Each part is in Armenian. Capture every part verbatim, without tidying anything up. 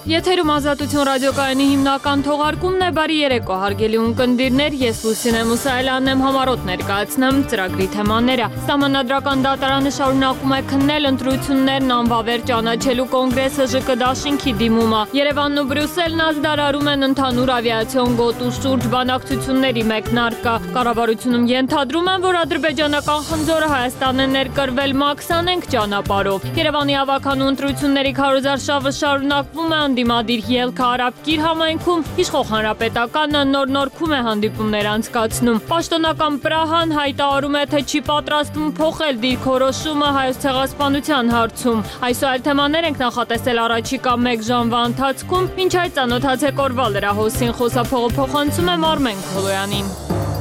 Եթերում Ազատություն ռադիոկայանի հիմնական թողարկումն է, բարի երեկո հարգելի ունկնդիրներ, ես Լուսինե Մուսայելյանն եմ, համառոտ ներկայացնեմ ծրագրի թեմաները։ Սահմանադրական դատարանը շարունակում է քննել ընտրություններն անվավեր ճանաչելու կոնգրեսը ԺԿ դաշինքի դիմումը։ Երևանն ու Բրյուսելն ազդարարում են ընդհանուր ավիացիոն գոտու շուրջ բանակցությունների մեկնարկը։ Կառավարությունում ենթադրում են, որ ադրբեջանական խնձորը Հայաստան է ներկրվել Մաքսանենք ճանապարհով։ Երևանի ավականու ընտրությունների քարոզարշավը շարունակվում է Դիմադիր ելքը Արաբկիր համայնքում իշխող հանրապետականը նոր-նորքում է հանդիպումներ անցկացնում։ Պաշտոնական Պրահան հայտարարում է, թե չի պատրաստվում փոխել դիրքորոշումը Հայոց ցեղասպանության հարցում։ Այսօր այլ թեմաներ ենք նախատեսել առաջիկա մեկ ժամվա ընթացքում, մինչ այդ ծանոթացեք օրվա լրահոսին, խոսափողը փոխանցում եմ Արմեն Քոլոյանին։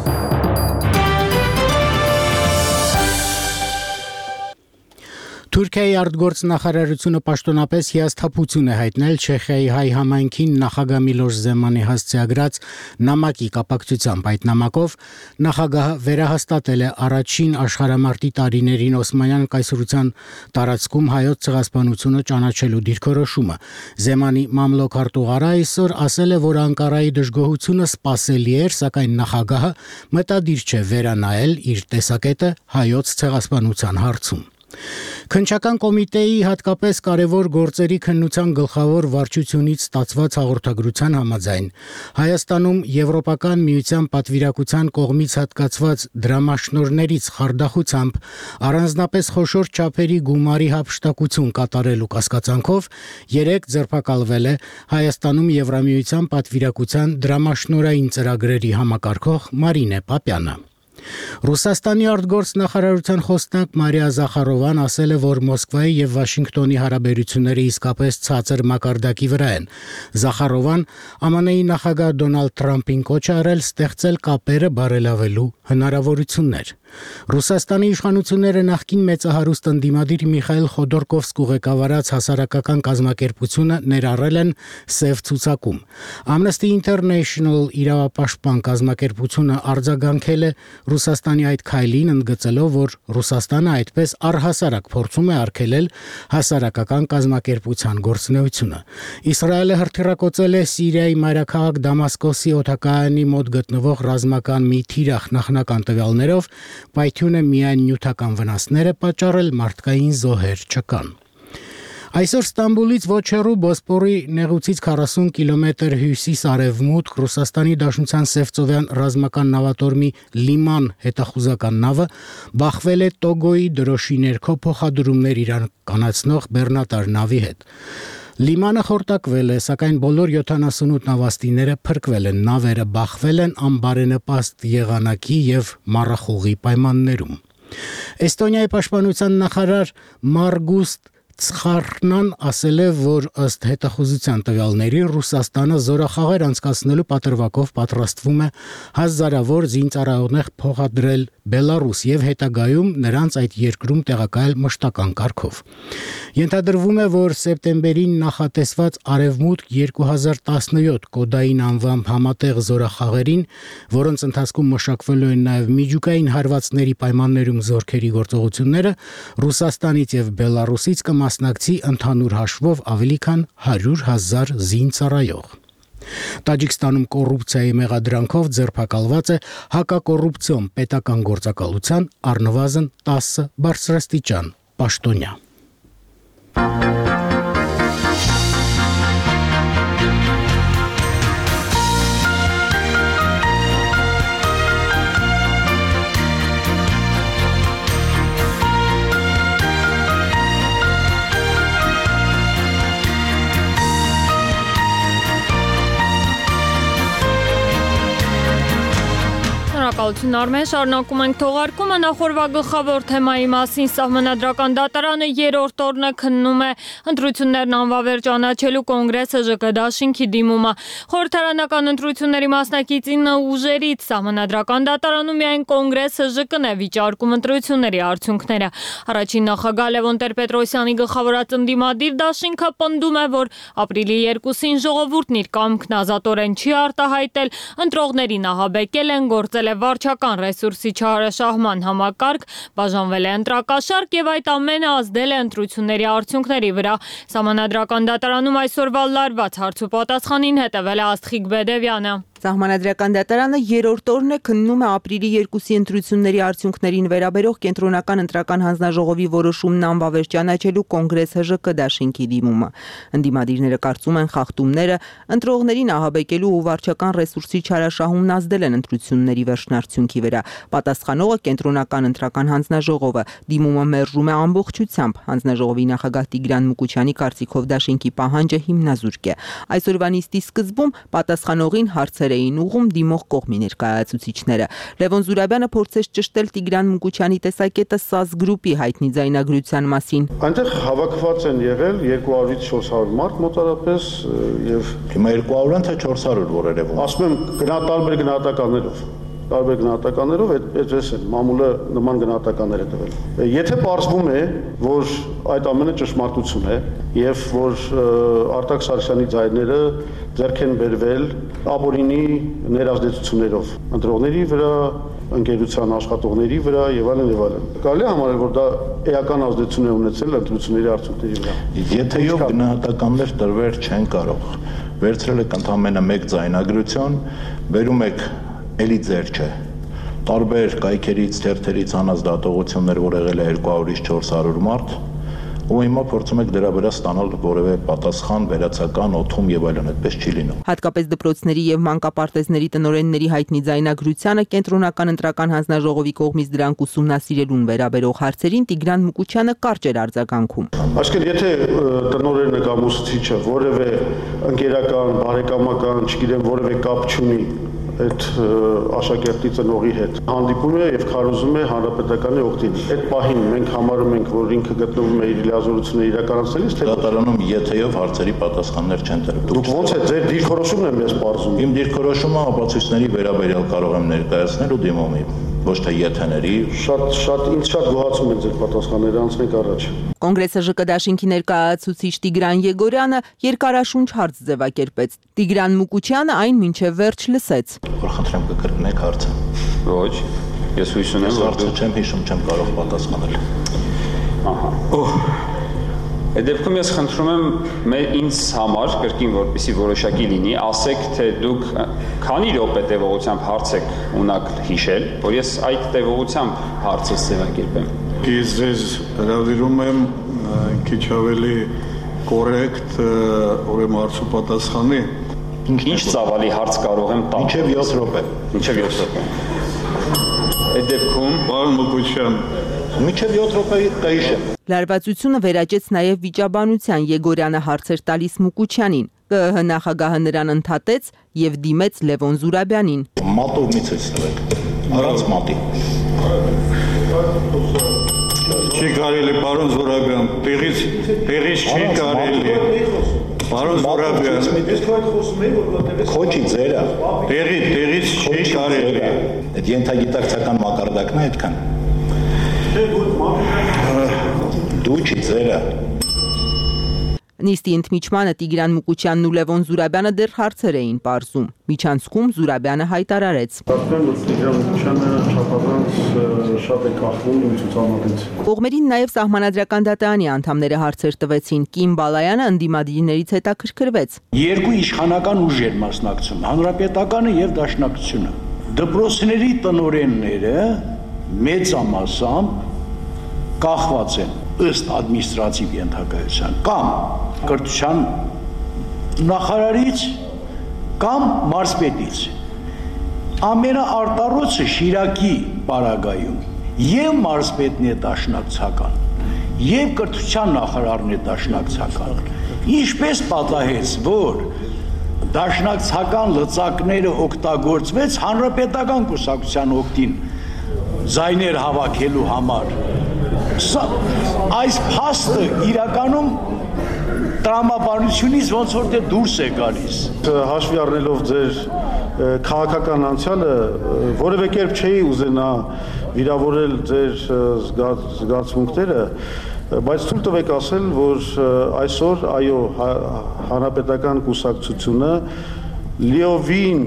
Թուրքիայի արտգործնախարարությունը պաշտոնապես հիասթափություն է հայտնել Չեխիայի հայ համայնքին նախագահ Միլոշ Զեմանի հասցեագրած նամակի կապակցությամբ։ Այդ նամակով նախագահը վերահաստատել է առաջին աշխարհամարտի տարիներին Օսմանյան կայսրության տարածքում հայոց ցեղասպանությունը ճանաչելու դիրքորոշումը։ Զեմանի մամլոք արտուղարը այսօր ասել է, որ Անկարայի դժգոհությունը սպասելի էր, սակայն նախագահը մտադիր չէ վերանայել իր տեսակետը հայոց ցեղասպանության հարցում։ Քննչական կոմիտեի հատկապես կարևոր գործերի քննության գլխավոր վարչությունից ստացված հաղորդագրության համաձայն Հայաստանում Եվրոպական միության պատվիրակության կողմից հատկացված դրամաշնորհներից խարդախությամբ առանձնապես խոշոր չափերի գումարի հափշտակություն կատարելու կասկածանքով երեկ ձերբակալվել է Հայաստանում Եվրամիության պատվիրակության դրամաշնորհային ծրագրերի համակարգող Մարինե Պապյանը։ Ռուսաստանի արտգործնախարարության խոսնակ Մարիա Զախարովան ասել է, որ Մոսկվայի եւ Վաշինգտոնի հարաբերությունները իսկապես ցածր մակարդակի վրա են։ Զախարովան ԱՄՆ-ի նախագահ Դոնալդ Թրամփին կոչ արել ստեղծել կապերը բարելավելու հնարավորություններ։ Ռուսաստանի իշխանությունները նախկին մեծահարուստ ընդդիմադիր Միխայիլ Խոդորկովսկու ղեկավարած հասարակական կազմակերպությունը ներառել են սև ցուցակում։ Amnesty International իրավապաշտպան կազմակերպությունը արձագանքել է Ռուսաստանի այդ քայլին, ընդգծելով, որ Ռուսաստանը այդպես առհասարակ փորձում է արգելել հասարակական կազմակերպության գործունեությունը։ Իսրայելը հրթիռակոծել է Սիրիայի մայրաքաղաք Դամասկոսի օդակայանի մոտ գտնվող ռազմական մի թիրախ նախնական տվյալներով պայթյունը միայն նյութական վնասներ է պատճառել, մարդկային զոհեր չկան։ Այսօր Ստամբուլից ոչ հեռու Բոսպորի նեղուցից քառասուն կիլոմետր հյուսիս-արևմուտք Ռուսաստանի Դաշնության Սևծովյան ռազմական նավատորմի Լիման հետախուզական նավը բախվել է Տոգոյի դրոշի ներքո փոխադրումներ իրականացնող բեռնատար նավի հետ։ Լիմանը խորտակվել է, սակայն բոլոր յոթանասունութ նավաստիները փրկվել են, նավերը բախվել են անբարենպաստ եղանակի եւ մառախուղի պայմաններում։ Էստոնիայի պաշտպանության նախարար Մարգուստ Ցխարնան ասել է, որ ըստ հետախուզության տվյալների Ռուսաստանը զորախաղեր անցկացնելու պատրվակով պատրաստվում է հազարավոր զինծառայողներ փոխադրել Բելարուս եւ հետագայում նրանց այդ երկրում տեղակայել մշտական կարգով։ Ենթադրվում է, որ սեպտեմբերին նախատեսված Արևմուտք երկու հազար տասնյոթ կոդային անվամբ համատեղ զորախաղերին, որոնց ընթացքում մշակվելու են նաեւ միջուկային հարվածների պայմաններում զորքերի գործողությունները, Ռուսաստանից եւ Բելարուսից կմասնակցի ընդհանուր հաշվով ավելի քան հարյուր հազար զինծառայող։ Տաջիկստանում կոռուպցիայի մեղադրանքով ձերբակալված է հակակոռուպցիոն պետական գործակալության առնվազն տասը բարձրաստիճան պաշտոնյա։ Շնորհակալություն Արմեն, շարունակում ենք թողարկումը նախորդ գլխավոր թեմայի մասին։ Սահմանադրական դատարանը երրորդ օրն է քննում է ընտրություններն անվավեր ճանաչելու կոնգրեսը ԺԿ դաշինքի դիմումը։ Խորհրդարանական ընտրությունների մասնակիցին ուժերից Սահմանադրական դատարանում միայն կոնգրեսը ԺԿ-ն է վիճարկում ընտրությունների արդյունքները։ Առաջին նախագահ Լևոն Տեր-Պետրոսյանի գլխավորած ընդդիմադիր դաշինքը պնդում է, որ ապրիլի երկուսին ժողովուրդն իր կամքն ազատորեն չի արտահայտել, ընտրողներին ահաբեկել են, գործել է վարձ վարչական ռեսուրսի չհարաշահման համակարգ, բաժանվել է ընտրակաշարք եւ այդ ամենը ազդել է ընտրությունների արդյունքների վրա։ Սահմանադրական դատարանում այսօրվա լարված հարց ու պատասխանին հետևել է Աստղիկ Բեդևյանը։ Սահմանադրական դատարանը երրորդ օրն է քննում է ապրիլի երկուսի ընտրությունների արդյունքներին վերաբերող կենտրոնական ընտրական հանձնաժողովի որոշումն անվավեր ճանաչելու կոնգրես ՀԺԿ դաշինքի դիմումը։ Ընդդիմադիրները կարծում են խախտումները ընտրողներին ահաբեկելու ու վարչական ռեսուրսի չարաշահումն ազդել են ընտրությունների վերջնարդյունքի վրա։ Պատասխանողը կենտրոնական ընտրական հանձնաժողովը դիմումը մերժում է ամբողջությամբ։ Հանձնաժողովի նախագահ Տիգրան Մուկուչյանի կարծիքով դաշինքի պահանջը հիմնազուրկ է։ Այսօրվա նիստի սկզբում պատասխանողին հարցեր էին ուղում դիմող կողմի ներկայացուցիչները։ Լևոն Զուրաբյանը փորձեց ճշտել Տիգրան Մուկուչյանի տեսակետը ՍԱԶ գրուպի հայտնի ձայնագրության մասին։ Այնտեղ հավաքված են եղել երկու հարյուր չորս հարյուր մարդ մոտարապես եւ հիմա երկու հարյուր թե չորս հարյուր որ երևում։ Ասում եմ գնա տարբեր գնահատականներով։ Տարբեր գնահատականներով այդպես են մամուլը նման գնահատականներ է տվել։ Եթե պարզվում է, որ այդ ամենը ճշմարտություն է եւ որ Արտակ Սարգսյանի ձայները ձեռք են բերվել ապօրինի ներազդեցություններով ընտրողների վրա, ընկերության աշխատողների վրա եւ այլն եւ այլն։ Կարելի է համարել, որ դա էական ազդեցություն է ունեցել ընտրությունների արդյունքների վրա։ Եթե գնահատականներ տրվել չեն կարող, վերցրել եք ընդամենը մեկ ձայնագրություն, բերում եք էլի ձեր չէ։ Տարբեր կայքերից, թերթերից հանած դատողություններ, որ եղել է երկու հարյուր չորս հարյուր մարդ, ու հիմա փորձում եք դրա վրա ստանալ որևէ պատասխան, վերացական, օթում եւ այլն, այդպես չի լինում։ Հատկապես դպրոցների եւ մանկապարտեզների տնօրենների հայտնի ձայնագրությանը կենտրոնական ընտրական հանձնաժողովի կողմից դրանք ուսումնասիրելուն վերաբերող հարցերին Տիգրան Մուկուչյանը կարճ էր արձագանքում։ Այսինքն եթե տնօրենը կամ ուսուցիչը որևէ ընկերական, բարեկամական, չգիտեմ, որևէ կապ չունի այդ աշակերտի ծնողի հետ հանդիպում է եւ քարոզում է հանրապետականի օգտին։ Այդ պահին մենք համարում ենք, որ ինքը գտնվում է իր լիազորությունները իրականացնելիս, թե դատարանում եթեով հարցերի պատասխաններ չեն տրվում։ Դուք ո՞նց է ձեր դիրքորոշումն եմ ես բարձում։ Իմ դիրքորոշումը ապացույցների վերաբերյալ կարող եմ ներկայացնել ու դիմումի, ոչ թե եթեների։ Շատ շատ ինձ շատ գոհացում են ձեր պատասխանները, անցնենք առաջ։ Կոնգրես ՀԺԿ դաշինքի ներկայացուցիչ Տիգրան Եգորյանը երկարաշունչ հարց ձևակերպեց։ Տիգրան Մուկուչյանը այն մինչև վերջ լսեց։ Որ խնդրեմ կկրկնեք հարցը։ Ոչ, ես հույս ունեմ, որ հարցը չեմ հիշում, չեմ կարող պատասխանել։ Ահա։ Օհ։ Այդ դեպքում ես խնդրում եմ ինձ համար կրկին որպեսի որոշակի լինի, ասեք, թե դուք քանի րոպե տևողությամբ հարց եք ունակ հիշել, որ ես այդ տևողությամբ հարցս ձևակերպեմ։ Ես ձեզ հրավիրում եմ քիչ ավելի կորեկտ ուրեմն հարցու պատասխանի։ Ինչ ծավալի հարց կարող եմ տալ։ Մինչև յոթ րոպե։ Մինչև յոթ րոպե։ Այդ դեպքում, պարոն Մուկուչյան, մինչև յոթ րոպե կհիշեմ։ Լարվածությունը վերաճեց նաև վիճաբանության Եգորյանը հարցեր տալիս Մուկուչյանին։ ԿԸՀ նախագահը նրան ընդհատեց եւ դիմեց Լևոն Զուրաբյանին։ Մատով մի ցույց տվեք։ Առանց մատի։ Չի կարելի, պարոն Զուրաբյան, տեղից տեղից չի կարելի։ Պարոն Զուրաբյան, Քոչի ձերը։ տեղի տեղից չի կարելի։ Այդ ենթագիտակցական մակարդակն է այդքան։ Դու չի ձերը։ Նիստի ընդմիջմանը Տիգրան Մուկուչյանն ու Լևոն Զուրաբյանը դեռ հարցեր էին պարզում։ Միջանցքում Զուրաբյանը հայտարարեց. Կարծում եմ, Տիգրան Մուկուչյանը չափազանց շատ է կախվում իմ ցուցանակից։ Կողմերին նաև Սահմանադրական դատարանի անդամները հարցեր տվեցին։ Կիմ Բալայանը ընդդիմադիրներից հետաքրքրվեց։ Երկու իշխանական ուժեր մասնակցում, Հանրապետականը եւ Դաշնակցությունը։ Դպրոցների տնօրենները մեծամասամբ կախված են ըստ ադմինիստրատիվ ենթակայության կամ կրթության նախարարից կամ մարզպետից։ Ամենաարտառոցը Շիրակի պարագայում եւ մարզպետն է դաշնակցական եւ կրթության նախարարն է դաշնակցական։ Ինչպես պատահեց, որ դաշնակցական լծակները օգտագործվեց հանրապետական կուսակցության օգտին ձայներ հավաքելու համար։ Այս փաստը իրականում տրամաբանությունից ոնց որ թե դուրս է գալիս։ Հաշվի առնելով ձեր քաղաքական անցյալը, որևէ կերպ չէի ուզենա վիրավորել ձեր զգացմունքները, բայց թույլ տվեք ասել, որ այսօր այո հանրապետական կուսակցությունը լիովին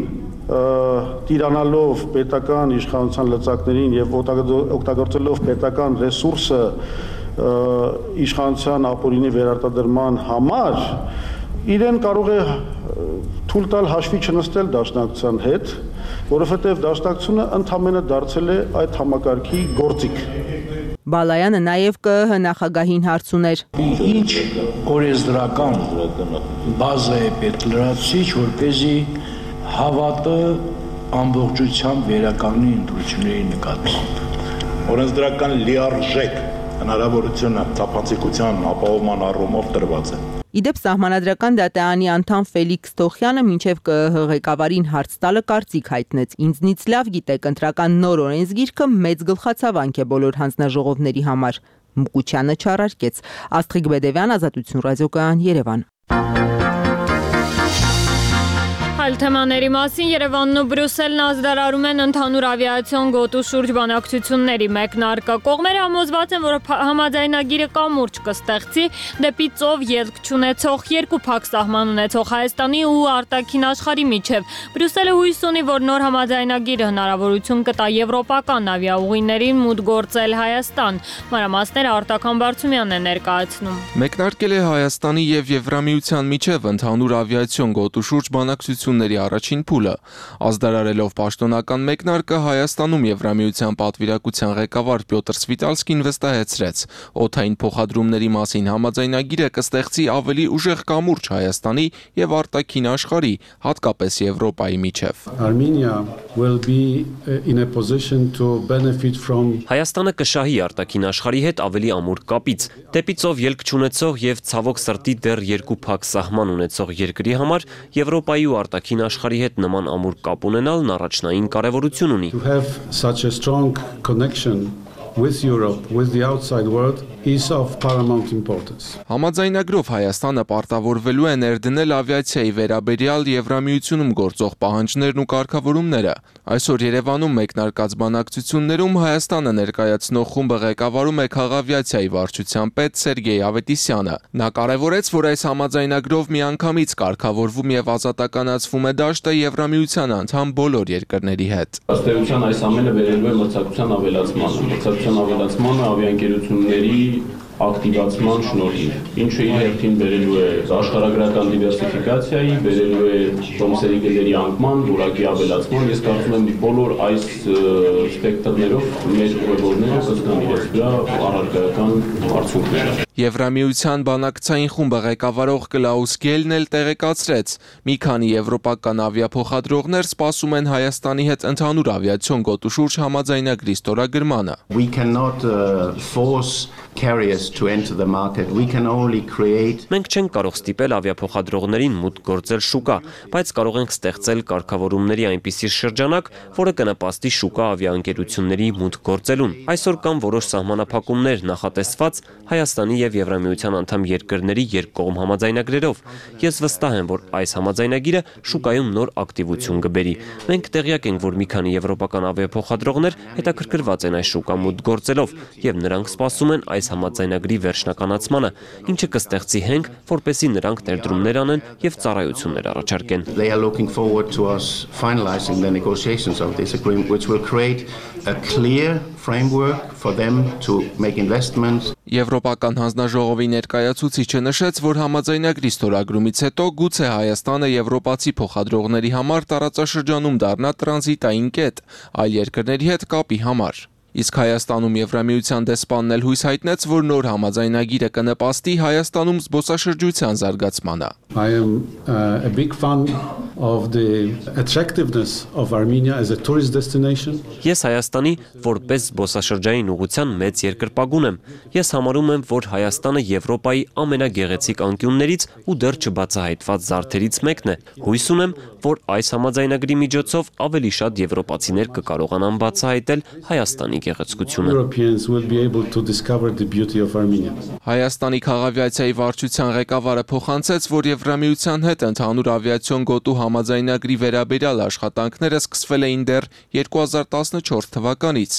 տիրանալով պետական իշխանության լծակներին եւ օգտագործելով պետական ռեսուրսը իշխանության ապօրինի վերարտադրման համար իրեն կարող է թույլ տալ հաշվի չնստել դաշնակցության հետ, որովհետև դաշնակցությունը ընդհանրապես դարձել է այդ համակարգի գործիք։ Բալայանը նաև ԿԸՀ նախագահին հարց ուներ. Ինչ օրենսդրական բազա է պետք լրացուցիչ, որպեսզի հավատը ամբողջությամբ վերականգնի ընտրությունների նկատմամբ։ Օրենսդրական լիարժեք հնարավորությունը թափանցիկության ապահովման առումով տրված է։ Իդեպ Սահմանադրական դատարանի անդամ Ֆելիքս Թոխյանը մինչև ԿԸՀ ղեկավարին հարց տալը կարծիք հայտնեց. ինձնից լավ գիտեք, ընտրական նոր օրենսգիրքը մեծ գլխացավանք է բոլոր հանձնաժողովների համար։ Մկուչյանը չարարկեց։ Աստղիկ Բեդևյան, Ազատություն ռադիոկայան, Երևան։ Այլ թեմաների մասին Երևանն ու Բրյուսելն ազդարարում են ընդհանուր ավիացիոն գոտու շուրջ բանակցությունների մեկնարկը։ Կողմերը համոզված են, որ համաձայնագիրը կամուրջ կստեղծի դեպի ծով ելք չունեցող երկու փակ սահման ունեցող Հայաստանի ու արտաքին աշխարհի միջև։ Բրյուսելը հույս ունի, որ նոր համաձայնագիրը հնարավորություն կտա եվրոպական ավիաուղիներին մուտք գործել Հայաստան։ Մանրամասները Արտակ Համբարձումյանն է ներկայացնում։ Մեկնարկել է Հայաստանի եւ Եվրամիության միջև ընդհանուր ավիացիոն գոտու շուրջ բանակցությունների առաջին փուլը։ Ազդարարելով պաշտոնական մեկնարկը Հայաստանում Եվրամիության պատվիրակության ղեկավար Պյոտր Սվիտալսկին վստահեցրեց, օդային փոխադրումների մասին համաձայնագիրը կստեղծի ավելի ուժեղ կամուրջ Հայաստանի եւ արտաքին աշխարհի, հատկապես Եվրոպայի միջև։ Հայաստանը կշահի արտաքին աշխարհի հետ ավելի ամուր կապից, դեպի ծով ելք չունեցող եւ ցավոք սրտի դեռ երկու փակ սահման ունեցող երկրի համար Եվրոպայի ու արտաքին աշխարհի հետ նման ամուր կապ ունենալն առաջնային կարևորություն ունի։ with Europe, with the outside world is of paramount importance. Համաձայնագրով Հայաստանը պարտավորվելու է ներդնել ավիացիայի վերաբերյալ Եվրամիությունում գործող պահանջներն ու կարգավորումները։ Այսօր Երևանում մեկնարկած բանակցություններում Հայաստանը ներկայացնող խումբը ղեկավարում է քաղավիացիայի վարչության պետ Սերգեյ Ավետիսյանը։ Նա կարևորեց, որ այս համաձայնագրով միանգամից կարգավորվում եւ ազատականացվում է դաշտը Եվրամիության անդամ բոլոր երկրների հետ։ Ըստ էության այս ամենը վերելու է մրցակցության ավելացմանը, մրցակցության ավելացմանը ավիաընկերությունների ակտիվացման շնորհիվ, ինչը իր հերթին բերելու է աշխարհագրական դիվերսիֆիկացիայի, բերելու է տոմսերի գների անկման, որակի ավելացման։ Ես կարծում եմ բոլոր այս սպեկտրներով մեր ուղևորները կստանան իրենց վրա առարկայական արդյունքները։ Եվրամիության բանակցային խումբը ղեկավարող Կլաուս Գելն էլ տեղեկացրեց, մի քանի եվրոպական ավիափոխադրողներ սպասում են Հայաստանի հետ ընդհանուր ավիացիոն գոտու շուրջ համաձայնագրի ստորագրմանը։ We cannot uh, force carriers to enter the market. We can only create. Մենք չենք կարող ստիպել ավիափոխադրողներին մուտք գործել շուկա, բայց կարող ենք ստեղծել կարգավորումների այնպիսի շրջանակ, որը կնպաստի շուկա ավիաընկերությունների մուտք գործելուն։ Այսօր կան որոշ սահմանափակումներ նախատեսված Հայաստանի եւ Եվրամիության անդամ երկրների երկկողմ համաձայնագրերով։ Ես վստահ եմ, որ այս համաձայնագիրը շուկայում նոր ակտիվություն կբերի։ Մենք տեղյակ ենք, որ մի քանի եվրոպական ավիափոխադրողներ հետաքրքրված են այս շուկա մուտք գործելով եւ նրանք սպասում են այս համաձայնագրի վերջնականացմանը, ինչը կստեղծի հենք, որպեսզի նրանք ներդրումներ անեն եւ ծառայություններ առաջարկեն։ They are looking forward to us finalizing the negotiations of this agreement, which will create a clear framework for them to make investments. Եվրոպական հանձնաժողովի ներկայացուցիչը նշեց, որ համաձայնագրի ստորագրումից հետո գուցե Հայաստանը եվրոպացի փոխադրողների համար տարածաշրջանում դառնա տրանզիտային կետ այլ երկրների հետ կապի համար։ Իսկ Հայաստանում Եվրամիության դեսպանն էլ հույս հայտնեց, որ նոր համաձայնագիրը կնպաստի Հայաստանում զբոսաշրջության զարգացմանը։ I am uh, a big fan of the attractiveness of Armenia as a tourist destination. Ես Հայաստանի որպես զբոսաշրջային ուղղության մեծ երկրպագուն եմ։ Ես համարում եմ, որ Հայաստանը Եվրոպայի ամենագեղեցիկ անկյուններից ու դեռ չբացահայտված զարդերից մեկն է։ Հույս ունեմ, որ այս համաձայնագրի միջոցով ավելի շատ եվրոպացիներ կկարողանան բացահայտել Հայաստանի գեղեցկությունը։ Europeans will be able to discover the beauty of Armenia. Հայաստանի քաղավիացիայի վարչության ղեկավարը փոխանցեց, որ Եվրամիության հետ ընդհանուր ավիացիոն գոտու համաձայնագրի վերաբերյալ աշխատանքները սկսվել էին դեռ երկու հազար տասնչորս թվականից։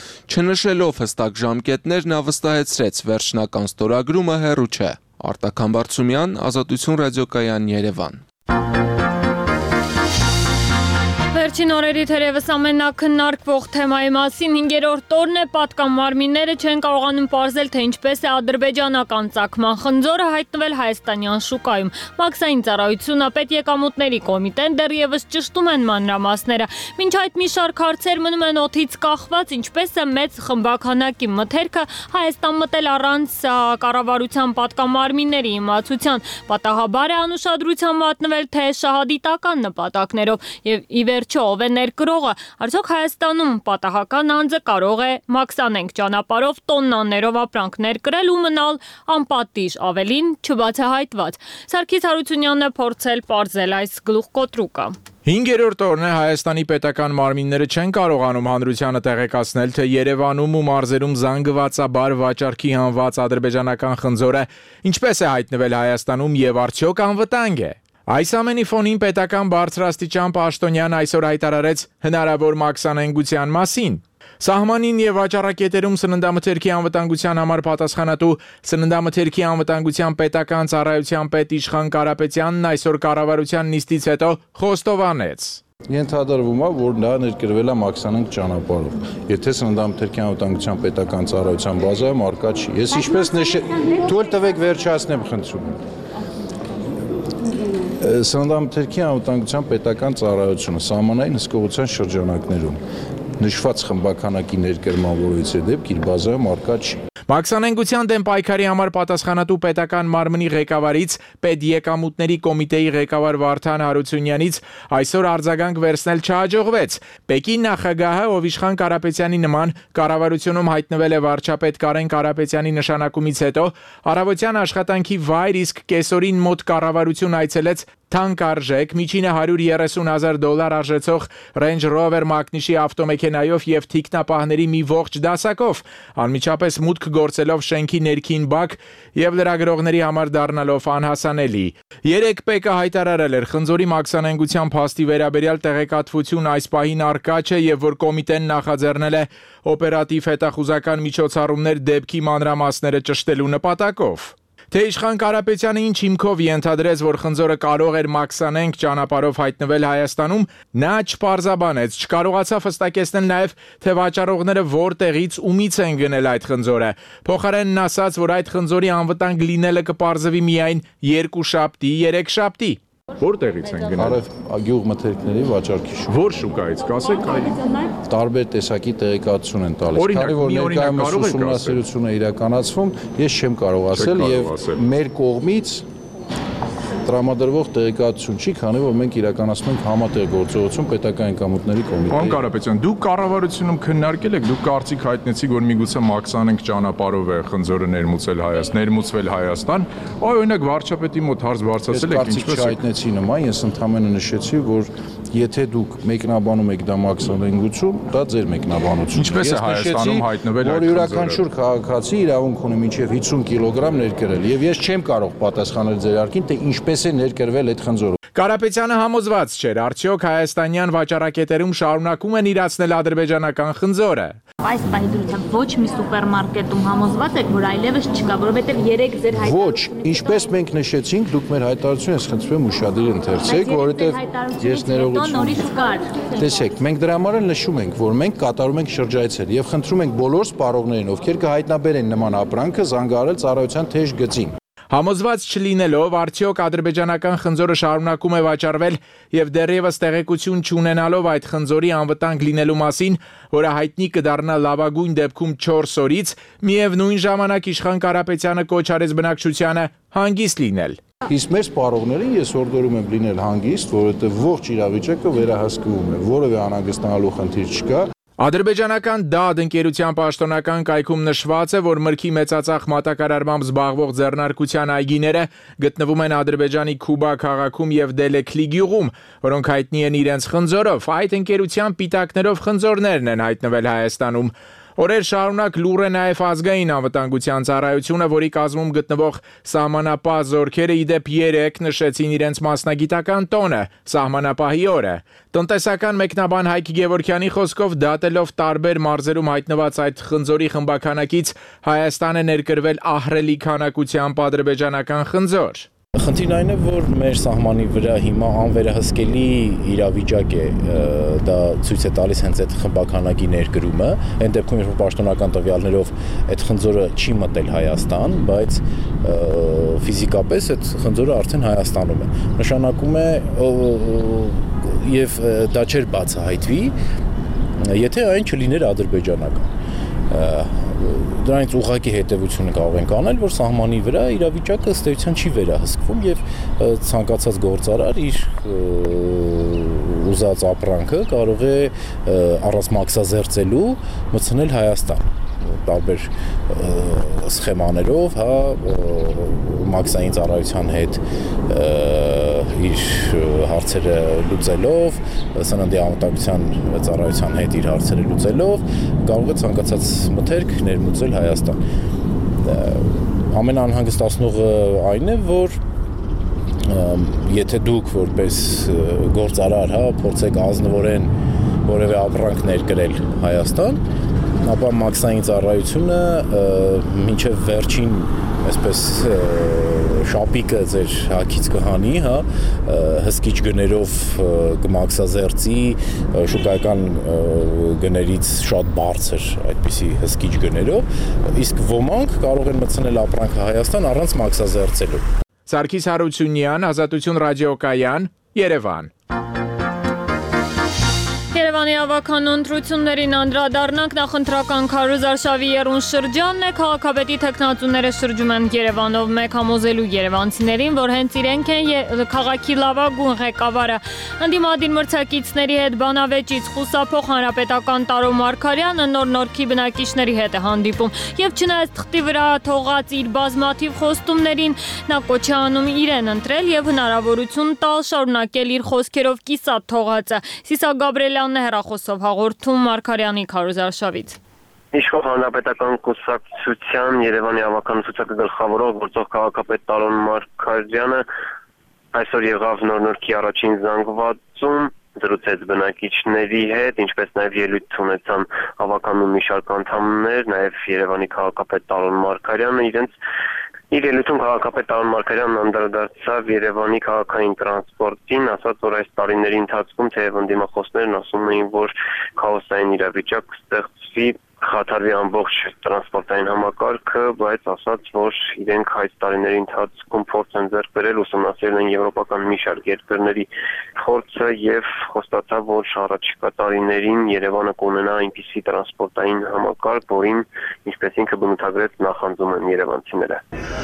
Չնշելով հստակ ժամկետներ, նա վստահեցրեց, վերջնական ստորագրումը հեռու չէ։ Արտակ Համբարձումյան, Ազատություն ռադիոկայան, Երևան։ Վերջին օրերի թերևս ամենակննարկվող թեմայի մասին հինգերորդ օրն է պատկան մարմինները չեն կարողանում պարզել, թե ինչպես է ադրբեջանական ծագման խնձորը հայտնվել հայաստանյան շուկայում։ Մաքսային ծառայությունը, պետեկամուտների կոմիտեն դեռևս ճշտում են մանրամասները։ Մինչ այդ մի շարք հարցեր մնում են օդից կախված, ինչպես է մեծ խմբականակի մթերքը Հայաստան մտել առանց կառավարության պատկան մարմինների իմացության։ Պատահաբար է անուշադրության մատնվել, թե շահադիտական նպատակներով եւ ի վերջո ով է ներկրողը, արդյոք Հայաստանում պատահական անձը կարող է մաքսանենգ ճանապարհով տոննաներով ապրանք ներկրել ու մնալ անպատիժ, ավելին չբացահայտված։ Սարգիս Հարությունյանն է փորձել պարզել այս գլուխկոտրուկը։ Հինգերորդ օրն է Հայաստանի պետական մարմինները չեն կարողանում հանրությանը տեղեկացնել, թե Երևանում ու մարզերում զանգվածաբար վաճառքի հանված ադրբեջանական խնձորը ինչպես է հայտնվել Հայաստանում եւ արդյոք անվտանգ է։ Այս ամենի ֆոնին պետական բարձրաստիճան պաշտոնյան այսօր հայտարարեց հնարավոր մաքսանենգության մասին։ Սահմանին եւ վաճառակետերում սննդամթերքի անվտանգության համար պատասխանատու սննդամթերքի անվտանգության պետական ծառայության պետ Իշխան Կարապետյանն այսօր կառավարության նիստից հետո խոստովանեց. Ենթադրվում է, որ դա ներկրվել է մաքսանենգ ճանապարհով։ Եթե սննդամթերքի անվտանգության պետական ծառայության բազայում արկա չի։ Ես ինչպես թույլ տվեք վերջացնեմ, խնդրում եմ։ Սննդամթերքի անվտանգության պետական ծառայությունը սահմանային հսկողության շրջանակներում նշված խմբականակի ներկրման որևիցե դեպք իր բազայում արկա չի։ Մաքսանենգության դեմ պայքարի համար պատասխանատու պետական մարմնի ղեկավարից պետեկամուտների կոմիտեի ղեկավար Վարդան Հարությունյանից այսօր արձագանք վերցնել չհաջողվեց։ Պեկին նախագահը, ով Իշխան Կարապետյանի նման կառավարությունում հայտնվել է վարչապետ Կարեն Կարապետյանի նշանակումից հետո, առավոտյան աշխատանքի վայր, իսկ կեսօրին մոտ կառավարություն այցելեց թանկարժեք միջինը հարյուր երեսուն հազար դոլար արժեցող Range Rover Մակնիշի ավտոմեքենայով եւ թիկնապահների մի ողջ դասակով, անմիջապես մուտք գործելով շենքի ներքին բակ եւ լրագրողների համար դառնալով անհասանելի։ Երեք պեկը հայտարարել էր խնձորի մաքսանենգության փաստի վերաբերյալ տեղեկատվություն այս պահին արկա չէ եւ որ կոմիտեն նախաձեռնել է օպերատիվ հետախուզական միջոցառումներ դեպքի մանրամասները ճշտելու նպատակով։ Թե Իշխան Կարապետյանը ինչ հիմքով ենթադրեց, որ խնձորը կարող էր մաքսանենգ ճանապարհով հայտնվել Հայաստանում, նա չպարզաբանեց, չկարողացավ հստակեցնել նաև, թե վաճառողները որտեղից ումից են գնել այդ խնձորը։ Փոխարենն ասաց, որ այդ խնձորի անվտանգ լինելը կպարզվի միայն երկու շաբթի, երեք շաբթի։ Որտեղից են գնել։ Գյուղմթերքների վաճառքի շուկա։ Որ շուկայից, կասեք այլ։ Տարբեր տեսակի տեղեկատվություն են տալիս։ Քանի որ ներկայումս ուսումնասիրություն է իրականացվում, ես չեմ կարող ասել եւ մեր կողմից տրամադրվող տեղեկատվություն չի, քանի որ մենք իրականացնում ենք համատեղ գործողություն պետական եկամուտների կոմիտեի։ Պարոն Կարապետյան, դուք կառավարությունում քննարկել եք, դուք կարծիք հայտնեցիք, որ միգուցե մաքսանենգ ճանապարհով է խնձորը ներմուծել Հայաստան, ներմուծվել Հայաստան, այ օրինակ վարչապետի մոտ հարց բարձրացել եք, ինչպես է։ Հայտնեցի նման, ես ընդհանրապես նշեցի, որ եթե դուք մեկնաբանում եք դա մաքսանենգություն, դա ձեր մեկնաբանությունն է։ Ինչպես է Հայաստանում հայտնվել այդ խնձորը։ Որ յուրաքանչյուր քաղաքացի իրավունք ունի մինչև հիսուն կիլոգրամ ներկրել, եւ ես չեմ կարող պատասխանել ձեր արկին, թե ինչպես է ներկրվել այդ խնձորը։ Կարապետյանը համոզված չէր, արդյոք հայաստանյան վաճառակետերում շարունակում են իրացնել ադրբեջանական խնձորը։ Այս պահի դրությամբ ոչ մի սուպերմարկետում համոզված եք, որ այլևս չկա, որովհետև երեք ձեր հայտարարությունը։ Ոչ, ինչպես մենք նշեցինք, դուք մեր հայտարարությունը ես խնդրում եմ ուշադիր ընթերցեք, որովհետև ես ներողություն։ Տեսեք, մենք դրա համար էլ նշում ենք, որ մենք կատարում ենք շրջայցեր եւ խնդրում ենք բոլոր սպառողներին, ովքեր կհայտնաբերեն նման ապրանքը, զանգահարել ծառայության թեժ գծին։ Համոզված չլինելով, արդյոք ադրբեջանական խնձորը շարունակում է վաճառվել եւ դեռևս տեղեկություն չունենալով այդ խնձորի անվտանգ լինելու մասին, որը հայտնի կդառնա լավագույն դեպքում չորս օրից, միևնույն ժամանակ Իշխան Կարապետյանը կոչ արեց բնակչությանը հանգիստ լինել։ Իսկ մեր սպառողներին ես օրդորում եմ լինել հանգիստ, որովհետեւ ողջ իրավիճակը վերահսկվում է, որևէ անհանգստանալու խնդիր չկա։ Ադրբեջանական դադ ընկերության պաշտոնական կայքում նշված է, որ մրգի մեծածախ մատակարարմամբ զբաղվող ձեռնարկության այգիները գտնվում են Ադրբեջանի Քուբա քաղաքում եւ Դելեքլի գյուղում, որոնք հայտնի են իրենց խնձորով։ Այդ ընկերության պիտակներով խնձորներն են հայտնվել Հայաստանում։ Օրեր շարունակ լուր է նաև ազգային անվտանգության ծառայությունը, որի կազմում գտնվող սահմանապահ զորքերը իդեպ երեք նշեցին իրենց մասնագիտական տոնը՝ սահմանապահի օրը։ Տնտեսական մեկնաբան Հայկ Գևորգյանի խոսքով դատելով տարբեր մարզերում հայտնված այդ խնձորի խմբականակից Հայաստան է ներկրվել ահռելի քանակությամբ ադրբեջանական խնձոր։ Խնդիրն այն է, որ մեր սահմանի վրա հիմա անվերահսկելի իրավիճակ է, դա ցույց է տալիս հենց այդ խմբականակի ներդրումը, այն դեպքում երբ պաշտոնական տվյալներով այդ խնձորը չի մտել Հայաստան, բայց ֆիզիկապես այդ խնձորը արդեն Հայաստանում է։ Նշանակում է եւ դա չէր բացահայտվի, եթե այն չլիներ ադրբեջանական։ Դրանից ուղղակի հետևությունը կարող ենք անել, որ սահմանի վրա իրավիճակը ըստ էության չի վերահսկվում եւ ցանկացած գործարար իր ուզած ապրանքը կարող է առանց մաքսազերծելու մտցնել Հայաստան տարբեր սխեմաներով, հա, մաքսային ծառայության հետ իր հարցերը լուծելով, սննդի անվտանգության ծառայության հետ իր հարցերը լուծելով, կարող է ցանկացած մթերք ներմուծել Հայաստան։ Ամենաանհանգստացնողը այն է, որ եթե դուք որպես գործարար, հա, փորձեք ազնվորեն որևէ ապրանք ներկրել Հայաստան, ապա մաքսային ծառայությունը մինչև վերջին այսպես շապիկը ձեր հագից կհանի, հա, հսկիչ գներով կմաքսազերծի, շուկայական գներից շատ բարձր այդպիսի հսկիչ գներով, իսկ ոմանք կարող են մտցնել ապրանքը Հայաստան առանց մաքսազերծելու։ Սարգիս Հարությունյան, Ազատություն ռադիոկայան, Երևան։ Երևանի ավականու ընտրություններին անդրադառնանք, նախընտրական քարոզարշավի եռուն շրջանն է, քաղաքապետի թեկնածուները շրջում են Երևանով մեկ համոզելու երևանցիներին, որ հենց իրենք են քաղաքի լավագույն ղեկավարը։ Ընդդիմադիր մրցակիցների հետ բանավեճից խուսափող հանրապետական Տարո Մարգարյանը նոր Նորքի բնակիչների հետ է հանդիպում եւ չնայած թղթի վրա թողած իր բազմաթիվ խոստումներին, նա կոչ է անում իրեն ընտրել եւ հնարավորություն տալ շարունակել իր խոսքերով կիսատ թողածը։ Սիսա Գաբրելյանն է հեռախոսով հաղորդում Մարգարյանի քարոզարշավից։ Իշխող հանրապետական կուսակցության Երևանի ավականու ցուցակը գլխավորող գործող քաղաքապետ Տարոն Մարգարյանը այսօր եղավ Նոր Նորքի առաջին զանգվածում, զրուցեց բնակիչների հետ, ինչպես նաև ելույթ ունեցան ավականու մի շարք անդամներ, նաև Երևանի քաղաքապետ Տարոն Մարգարյանը իրենց Իր ելույթում քաղաքապետ Տարոն Մարգարյանն անդրադարձավ Երևանի քաղաքային տրանսպորտին, ասաց, որ այս տարիների ընթացքում թեև ընդդիմախոսներն ասում էին, որ քաոսային իրավիճակ կստեղծվի, խաթարվի ամբողջ տրանսպորտային համակարգը, բայց ասաց, որ իրենք այս տարիների ընթացքում փորձ են ձեռք բերել, ուսումնասիրել են եվրոպական մի շարք երկրների փորձը եւ խոստացավ, որ առաջիկա տարիներին Երևանը կունենա այնպիսի տրանսպորտային համակարգ, որին, ինչպես ինքը բնութագրեց, նախանձում են երևանցիները։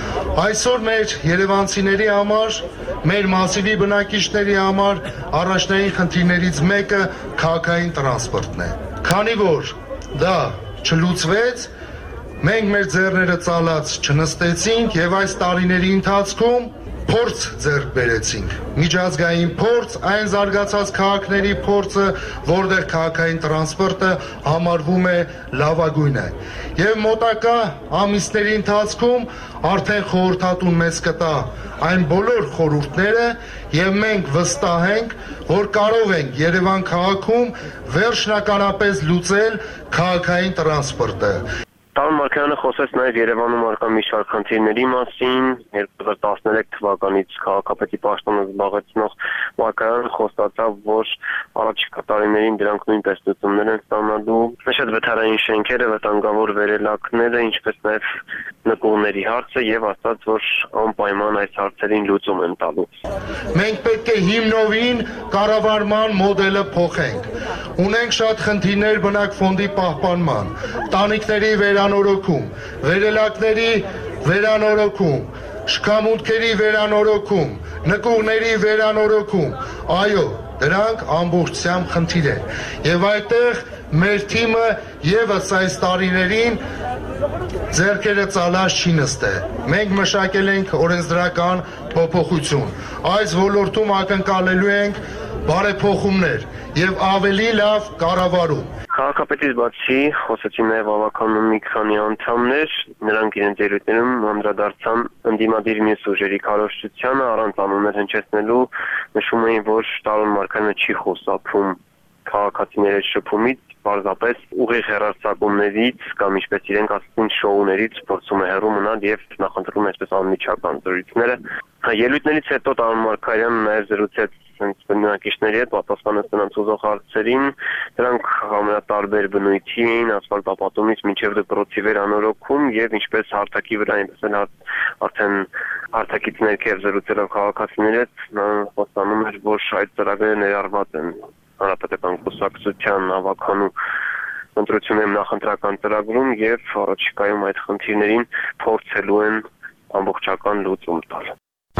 Այսօր մեր երևանցիների համար, մեր մասիվի բնակիչների համար առաջնային խնդիրներից մեկը քաղաքային տրանսպորտն է։ Քանի որ դա չլուծվեց, մենք մեր ձեռները ծալած չնստեցինք եւ այս տարիների ընթացքում փորձ ձեռք բերեցինք։ Միջազգային փորձ, այն զարգացած քաղաքների փորձը, որտեղ քաղաքային տրանսպորտը համարվում է լավագույնը։ Եվ մոտակա ամիսների ընթացքում արդեն խորհրդատուն մեզ կտա այն բոլոր խորհուրդները եւ մենք վստահ ենք, որ կարող ենք Երևան քաղաքում վերջնականապես լուծել քաղաքային տրանսպորտը։ Տարոն Մարգարյանը խոսեց նաև Երևանում առկա մի շարք խնդիրների մասին, երկու հազար տասներեք թվականից քաղաքապետի պաշտոնը զբաղեցնող Մարգարյանը խոստացավ, որ առաջիկա տարիներին դրանք նույնպես լուծումներ են ստանալու, նշեց վթարային շենքերը, վտանգավոր վերելակները, ինչպես նաև նկուղների հարցը եւ ասաց, որ անպայման այս հարցերին լուծում են տալու։ Մենք պետք է հիմնովին կառավարման մոդելը փոխենք։ Ունենք շատ խնդիրներ բնակ ֆոնդի պահպանման, տանիքների վերանորոգում, վերելակների վերանորոգում, շքամուտքերի վերանորոգում, նկուղների վերանորոգում։ Այո, դրանք ամբողջությամբ խնդիր են։ Եվ այդտեղ մեր թիմը եւս այս տարիներին ձեռքերը ծալած չի նստել։ Մենք մշակել ենք օրենսդրական փոփոխություն։ Այս ոլորտում ակնկալելու ենք բարեփոխումներ եւ ավելի լավ կառավարում։ Քաղաքապետից բացի խոսեցին նաև ավականու մի քանի անդամներ, նրանք իրենց ելույթներում անդրադարձան ընդդիմադիր մյուս ուժերի քարոզչությանը, առանց անուններ հնչեցնելու նշում էին, որ Տարոն Մարգարյանը չի խոսափում քաղաքացիների շփումից, պարզապես ուղիղ հեռարձակումներից կամ ինչպես իրենք ասում են շոուներից փորձում է հեռու մնալ եւ նախընտրում այսպես անմիջական զրույցները։ Ելույթներից հետո Տարոն Մարգարյանը նաեւ զրուցեց բնակիչների հետ պատասխանեց նրանց ուզող հարցերին, դրանք ամենատարբեր բնույթի էին, ասֆալտապատումից մինչև դպրոցի վերանորոգում եւ ինչպես հարթակի վրա, այնպես էլ արդեն հարթակից ներքև զրուցելով քաղաքացիների հետ նա խոստանում էր, որ այդ ծրագրերը ներառված են Հանրապետական կուսակցության հավաքանու ընտրությունների նախընտրական ծրագրում եւ առաջիկայում այդ խնդիրներին փորձելու են ամբողջական լուծում տալ։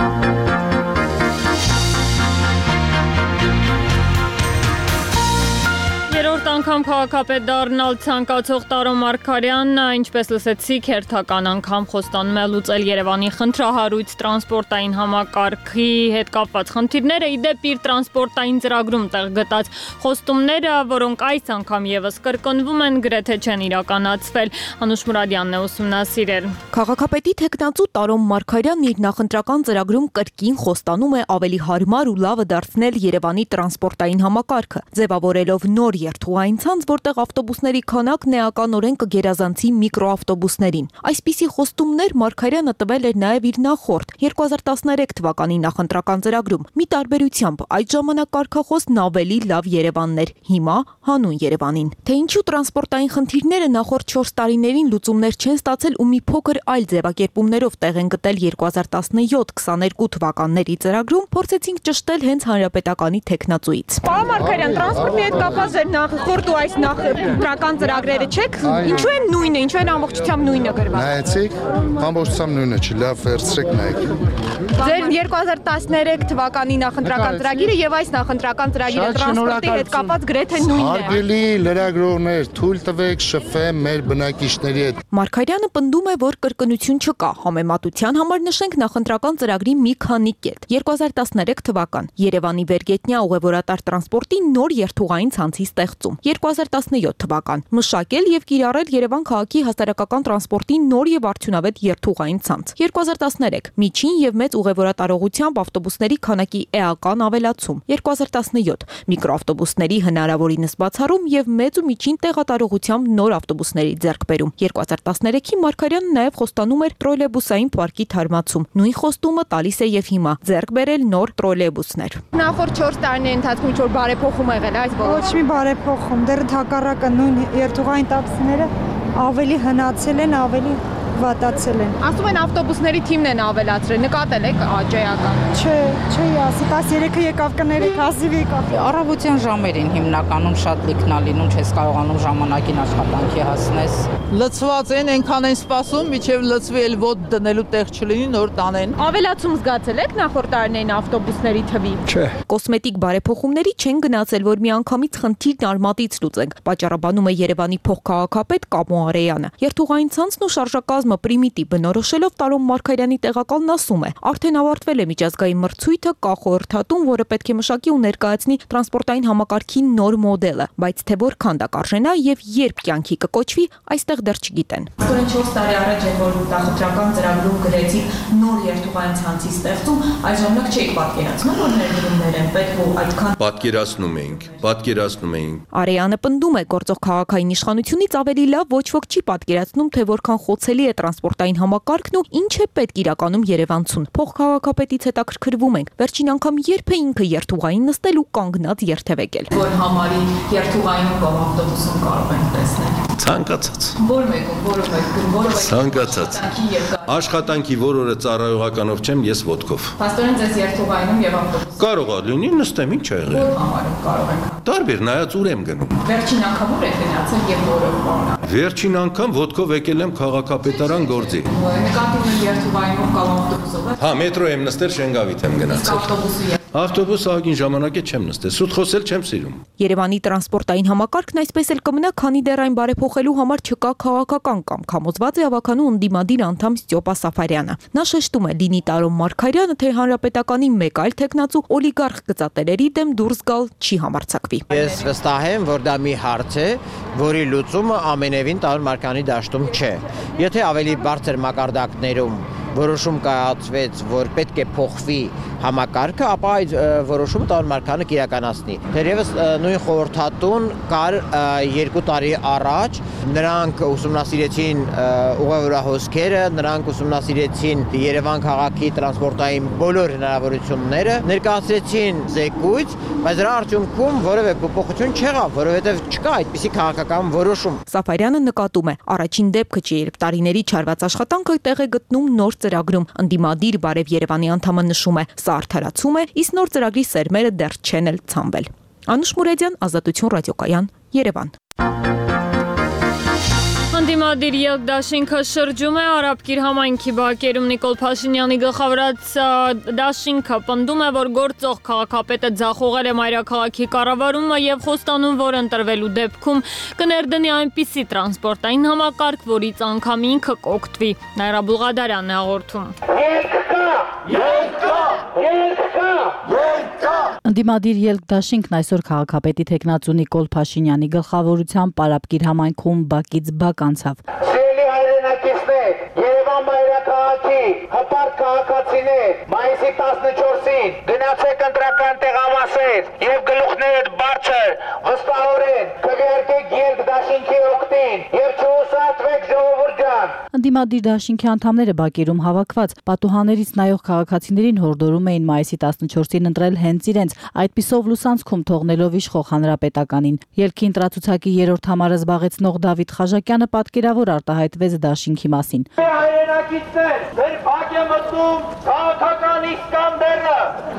Երրորդ անգամ քաղաքապետ դառնալ ցանկացող Տարոն Մարգարյանն, ինչպես լսեցիք, հերթական անգամ խոստանում է լուծել Երևանի խնդրահարույց տրանսպորտային համակարգի հետ կապված խնդիրները, ի դեպ իր տրանսպորտային ծրագրում տեղ գտած խոստումները, որոնք այս անգամ եւս կրկնվում են, գրեթե չեն իրականացվել։ Անուշ Մուրադյանն է ուսումնասիրել։ Քաղաքապետի թեկնածու Տարոն Մարգարյանն իր նախընտրական ծրագրում կրկին խոստանում է ավելի հարմար ու լավը դարձնել Երևանի տրանսպորտային համակարգը, ձևավորելով նոր երթուղային ցանց, որտեղ ավտոբուսների քանակն էականորեն կգերազանցի միկրոավտոբուսներին։ Այսպիսի խոստումներ Մարգարյանը տվել էր նաև իր նախորդ երկու հազար տասներեք թվականի նախընտրական ծրագրում։ Մի տարբերությամբ այդ ժամանակ կարգախոսն ավելի լավ Երևանն էր, հիմա հանուն Երևանին։ Թե ինչու տրանսպորտային խնդիրները նախորդ չորս տարիներին լուծումներ չեն ստացել ու մի փոքր այլ ձևակերպումներով տեղ են գտել երկու հազար տասնյոթ քսաներկու թվականների ծրագրում, փորձեցինք ճշտել հենց Հանրապետականի թեկնածուից։ Պարոն Մարգարյան, տրանսպորտի հետ կապված նախորդ ու այս նախընտրական ծրագրերը չեք, ինչու են նույնը, ինչու են ամբողջությամբ նույնը գրված։ Նայեցիք, ամբողջությամբ նույնը չի, լավ վերցրեք նայեք։ Ձեր երկու հազար տասներեք թվականի նախընտրական ծրագիրը եւ այս նախընտրական ծրագիրը տրանսպորտի հետ կապված գրեթե նույնն է։ Հարգելի լրագրողներ, թույլ տվեք շփվեմ մեր բնակիչների հետ։ Մարգարյանը պնդում է, որ կրկնություն չկա։ Համեմատության համար նշենք նախընտրական ծրագրի մի քանի կետ։ երկու հազար տասներեք թվական Երևանի վերգետնյա ուղևորատար տրանսպորտի նոր երթուղային ցանցի ստեղծում։ երկու հազար տասնյոթ թվական մշակել եւ կիրառել Երևան քաղաքի հասարակական տրանսպորտի նոր եւ արդյունավետ երթուղային ցանց։ երկու հազար տասներեք միջին եւ մեծ ուղևորատարողությամբ ավտոբուսների քանակի էական ավելացում։ երկու հազար տասնյոթ միկրոավտոբուսների հնարավորինս բացառում եւ մեծ ու միջին տեղատարողությամբ նոր ավտոբուսների ձեռքբերում։ երկու հազար տասներեքի Մարգարյանը նաեւ խոստանում էր տրոլեյբուսային պարկի թարմացում։ Նույն խոստումը տալիս է եւ հիմա ձեռք բերել նոր տրոլեյբուսներ։ Նախորդ չորս տարիների ընթացքում ինչ-որ բարեփոխում եղել այս Ոչ մի բարեփոխում, դեռ հակառակը նույն երթուղային տաքսիները ավելի հնացել են, ավելի վատացել են։ Ասում են ավտոբուսների թիմն են ավելացրել, նկատել եք աճեական։ Չէ, չի ասի, տասներեքը եկավ կներեք, հազիվ եկավ։ Առավոտյան ժամերին հիմնականում շատ լիքն ա լինում, չես կարողանում ժամանակին աշխատանքի հասնես։ Լցված են, այնքան են սպասում, միջև լցվի էլ ոտ դնելու տեղ չլինի, նոր տանեն։ Ավելացում զգացել եք նախորդ տարիներին ավտոբուսների թվի։ Չէ։ Կոսմետիկ բարեփոխումների չեն գնացել, որ միանգամից խնդիրն արմատից լուծենք։ Պատճառաբանում է Երևանի փոխքաղաքապետ Կամո Արեյանը։ Երթուղային ցանցն ու շարժակազմը պրիմիտիվ բնորոշելով Տարոն Մարգարյանի տեղակալն ասում է. արդեն ավարտվել է միջազգային մրցույթը, կա խորհրդատուն, որը պետք է մշակի ու ներկայացնի տրանսպորտային համակարգի նոր մոդելը, բայց թե որքան դա կարժենա եւ երբ կյանքի կկոչվի, այստեղ դեռ չգիտեն։ Ստորեն չորս տարի առաջ էր, որ նախընտրական ծրագրում գրեցի նոր երթուղային ցանցի ստեղծում, այս ժամանակ չէիք պատկերացնում, որ ներդրումներ են պետք ու այդքան պատկերացնում էինք, պատկերացնում էինք։ Արեյանը պնդում է, գործող քաղաքային իշխանությունից ավելի լավ ոչ ոք չի պատկերացնում, թե որքան խոցելի է տրանսպորտային համակարգն ու ինչ է պետք իրականում Երևանցուն։ Փոխքաղաքապետից հետաքրքրվում ենք, վերջին անգամ երբ է ինքը երթուղային նստել ու կանգնած երթևեկել։ Որ համարի երթուղայինում կամ ավտոբուսում կարող են տեսնել։ Ցանկացած։ Որ մեկում, որը մեկում, որը Ցանկացած։ Աշխատանքի որ օրը ծառայողականով չեմ, ես ոտքով։ Պաստորեն ձեզ երթուղայինում եւ ավտոբուսում։ Կարող է լինի, նստեմ, ինչ ա եղել։ Որ համարում կարող ենք։ Տարբեր, նայած ուր եմ գնում։ Վերջին անգամ ուր եք գնացել եւ որը բանը։ Վերջին անգամ ոտքով եկել եմ քաղաքապետարան գործի։ Նկատի ունեմ երթուղայինում կամ ավտոբուսով։ Հա, մետրո եմ նստել, Շենգավիթ եմ գնացել։ Ավտոբուսի Ավտոբուս ագին ժամանակ է չեմ նստել, սուտ խոսել չեմ սիրում։ Երևանի տրանսպորտային համակարգն այսպես էլ կմնա, քանի դեռ այն բարեփոխելու համար չկա քաղաքական կամ համոզված է ավականու ընդդիմադիր անդամ Ստյոպա Սաֆարյանը։ Նա շեշտում է, լինի Տարոն Մարգարյանը, թե Հանրապետականի մեկ այլ թեկնածու օլիգարխ գծատերերի դեմ դուրս գալ չի համարձակվի։ Ես վստահ եմ, որ դա մի հարց է, որի լուծումը ամենևին Տարոն Մարգարյանի դաշտում չէ։ Եթե ավելի բարձր մակարդակներում որոշում կայացվեց, որ պետք է փոխվի համակարգը, ապա այդ որոշումը տաղամարքանը կիրականացնի։ Թերևս նույն խորհրդատուն կար երկու տարի առաջ, նրանք ուսումնասիրեցին ուղևորահոսքերը, նրանք ուսումնասիրեցին Երևան քաղաքի տրանսպորտային բոլոր հնարավորությունները, ներկայացրեցին զեկույց, բայց դրա արդյունքում որևէ փոփոխություն չեղավ, որովհետև չկա այդպիսի քաղաքական որոշում։ Սաֆարյանը նկատում է, առաջին դեպքը չի, երբ տարիների չարված աշխատանքը տեղ է գտնում նոր ծրագրում։ Ընդդիմադիր Բարև Երևանի անդամը նշում է, սա արդարացում է, իսկ նոր ծրագրի սերմերը դեռ չեն էլ ցանվել։ Անուշ Մուրեդյան, Ազատություն ռադիոկայան, Երևան։ Ընդդիմադիր ելք-դաշինքը շրջում է Արաբկիր համայնքի բակերում Նիկոլ Փաշինյանի գլխավորած դաշինքը պնդում է, որ գործող քաղաքապետը ձախողել է մայրաքաղաքի կառավարումը եւ խոստանում, որ ընտրվելու դեպքում կներդնի այնպիսի տրանսպորտային համակարգ, որից անգամ ինքը կօգտվի։ Նաիրա Բուլղադարյանն է հաղորդում։ Ընդդիմադիր ելք-դաշինքն այսօր քաղաքապետի թեկնածու Նիկոլ Փաշինյանի գլխավորությամբ Արաբկիր համայնքում բակից բակ անցավ։ Սիրելի հայրենակիցներ, Երևան մայրաքաղաքի հպարտ քաղաքացիներ, մայիսի տասնչորսին գնացեք ընտրական տեղամասեր եւ գլուխներդ բարձր վստահորեն քվեարկեք ելք-դաշինքի օգտին եւ չուսատվեք ժողովուրդ ջան։ Ընդդիմադիր դաշինքի անդամները բակերում հավաքված պատուհաններից նայող քաղաքացիներին հորդորում էին մայիսի տասնչորսին ընտրել հենց իրենց, այդպիսով լուսանցքում թողնելով իշխող հանրապետականին։ Ելքի ընտրացուցակի երրորդ համարը զբաղեցնող Դավիթ Խաժակյանը պատկերավոր արտահայտվեց դաշինքի մասին։ Հայրենակիցներ, ձեր բակ է մտնում քաղաքական Իսկանդերը,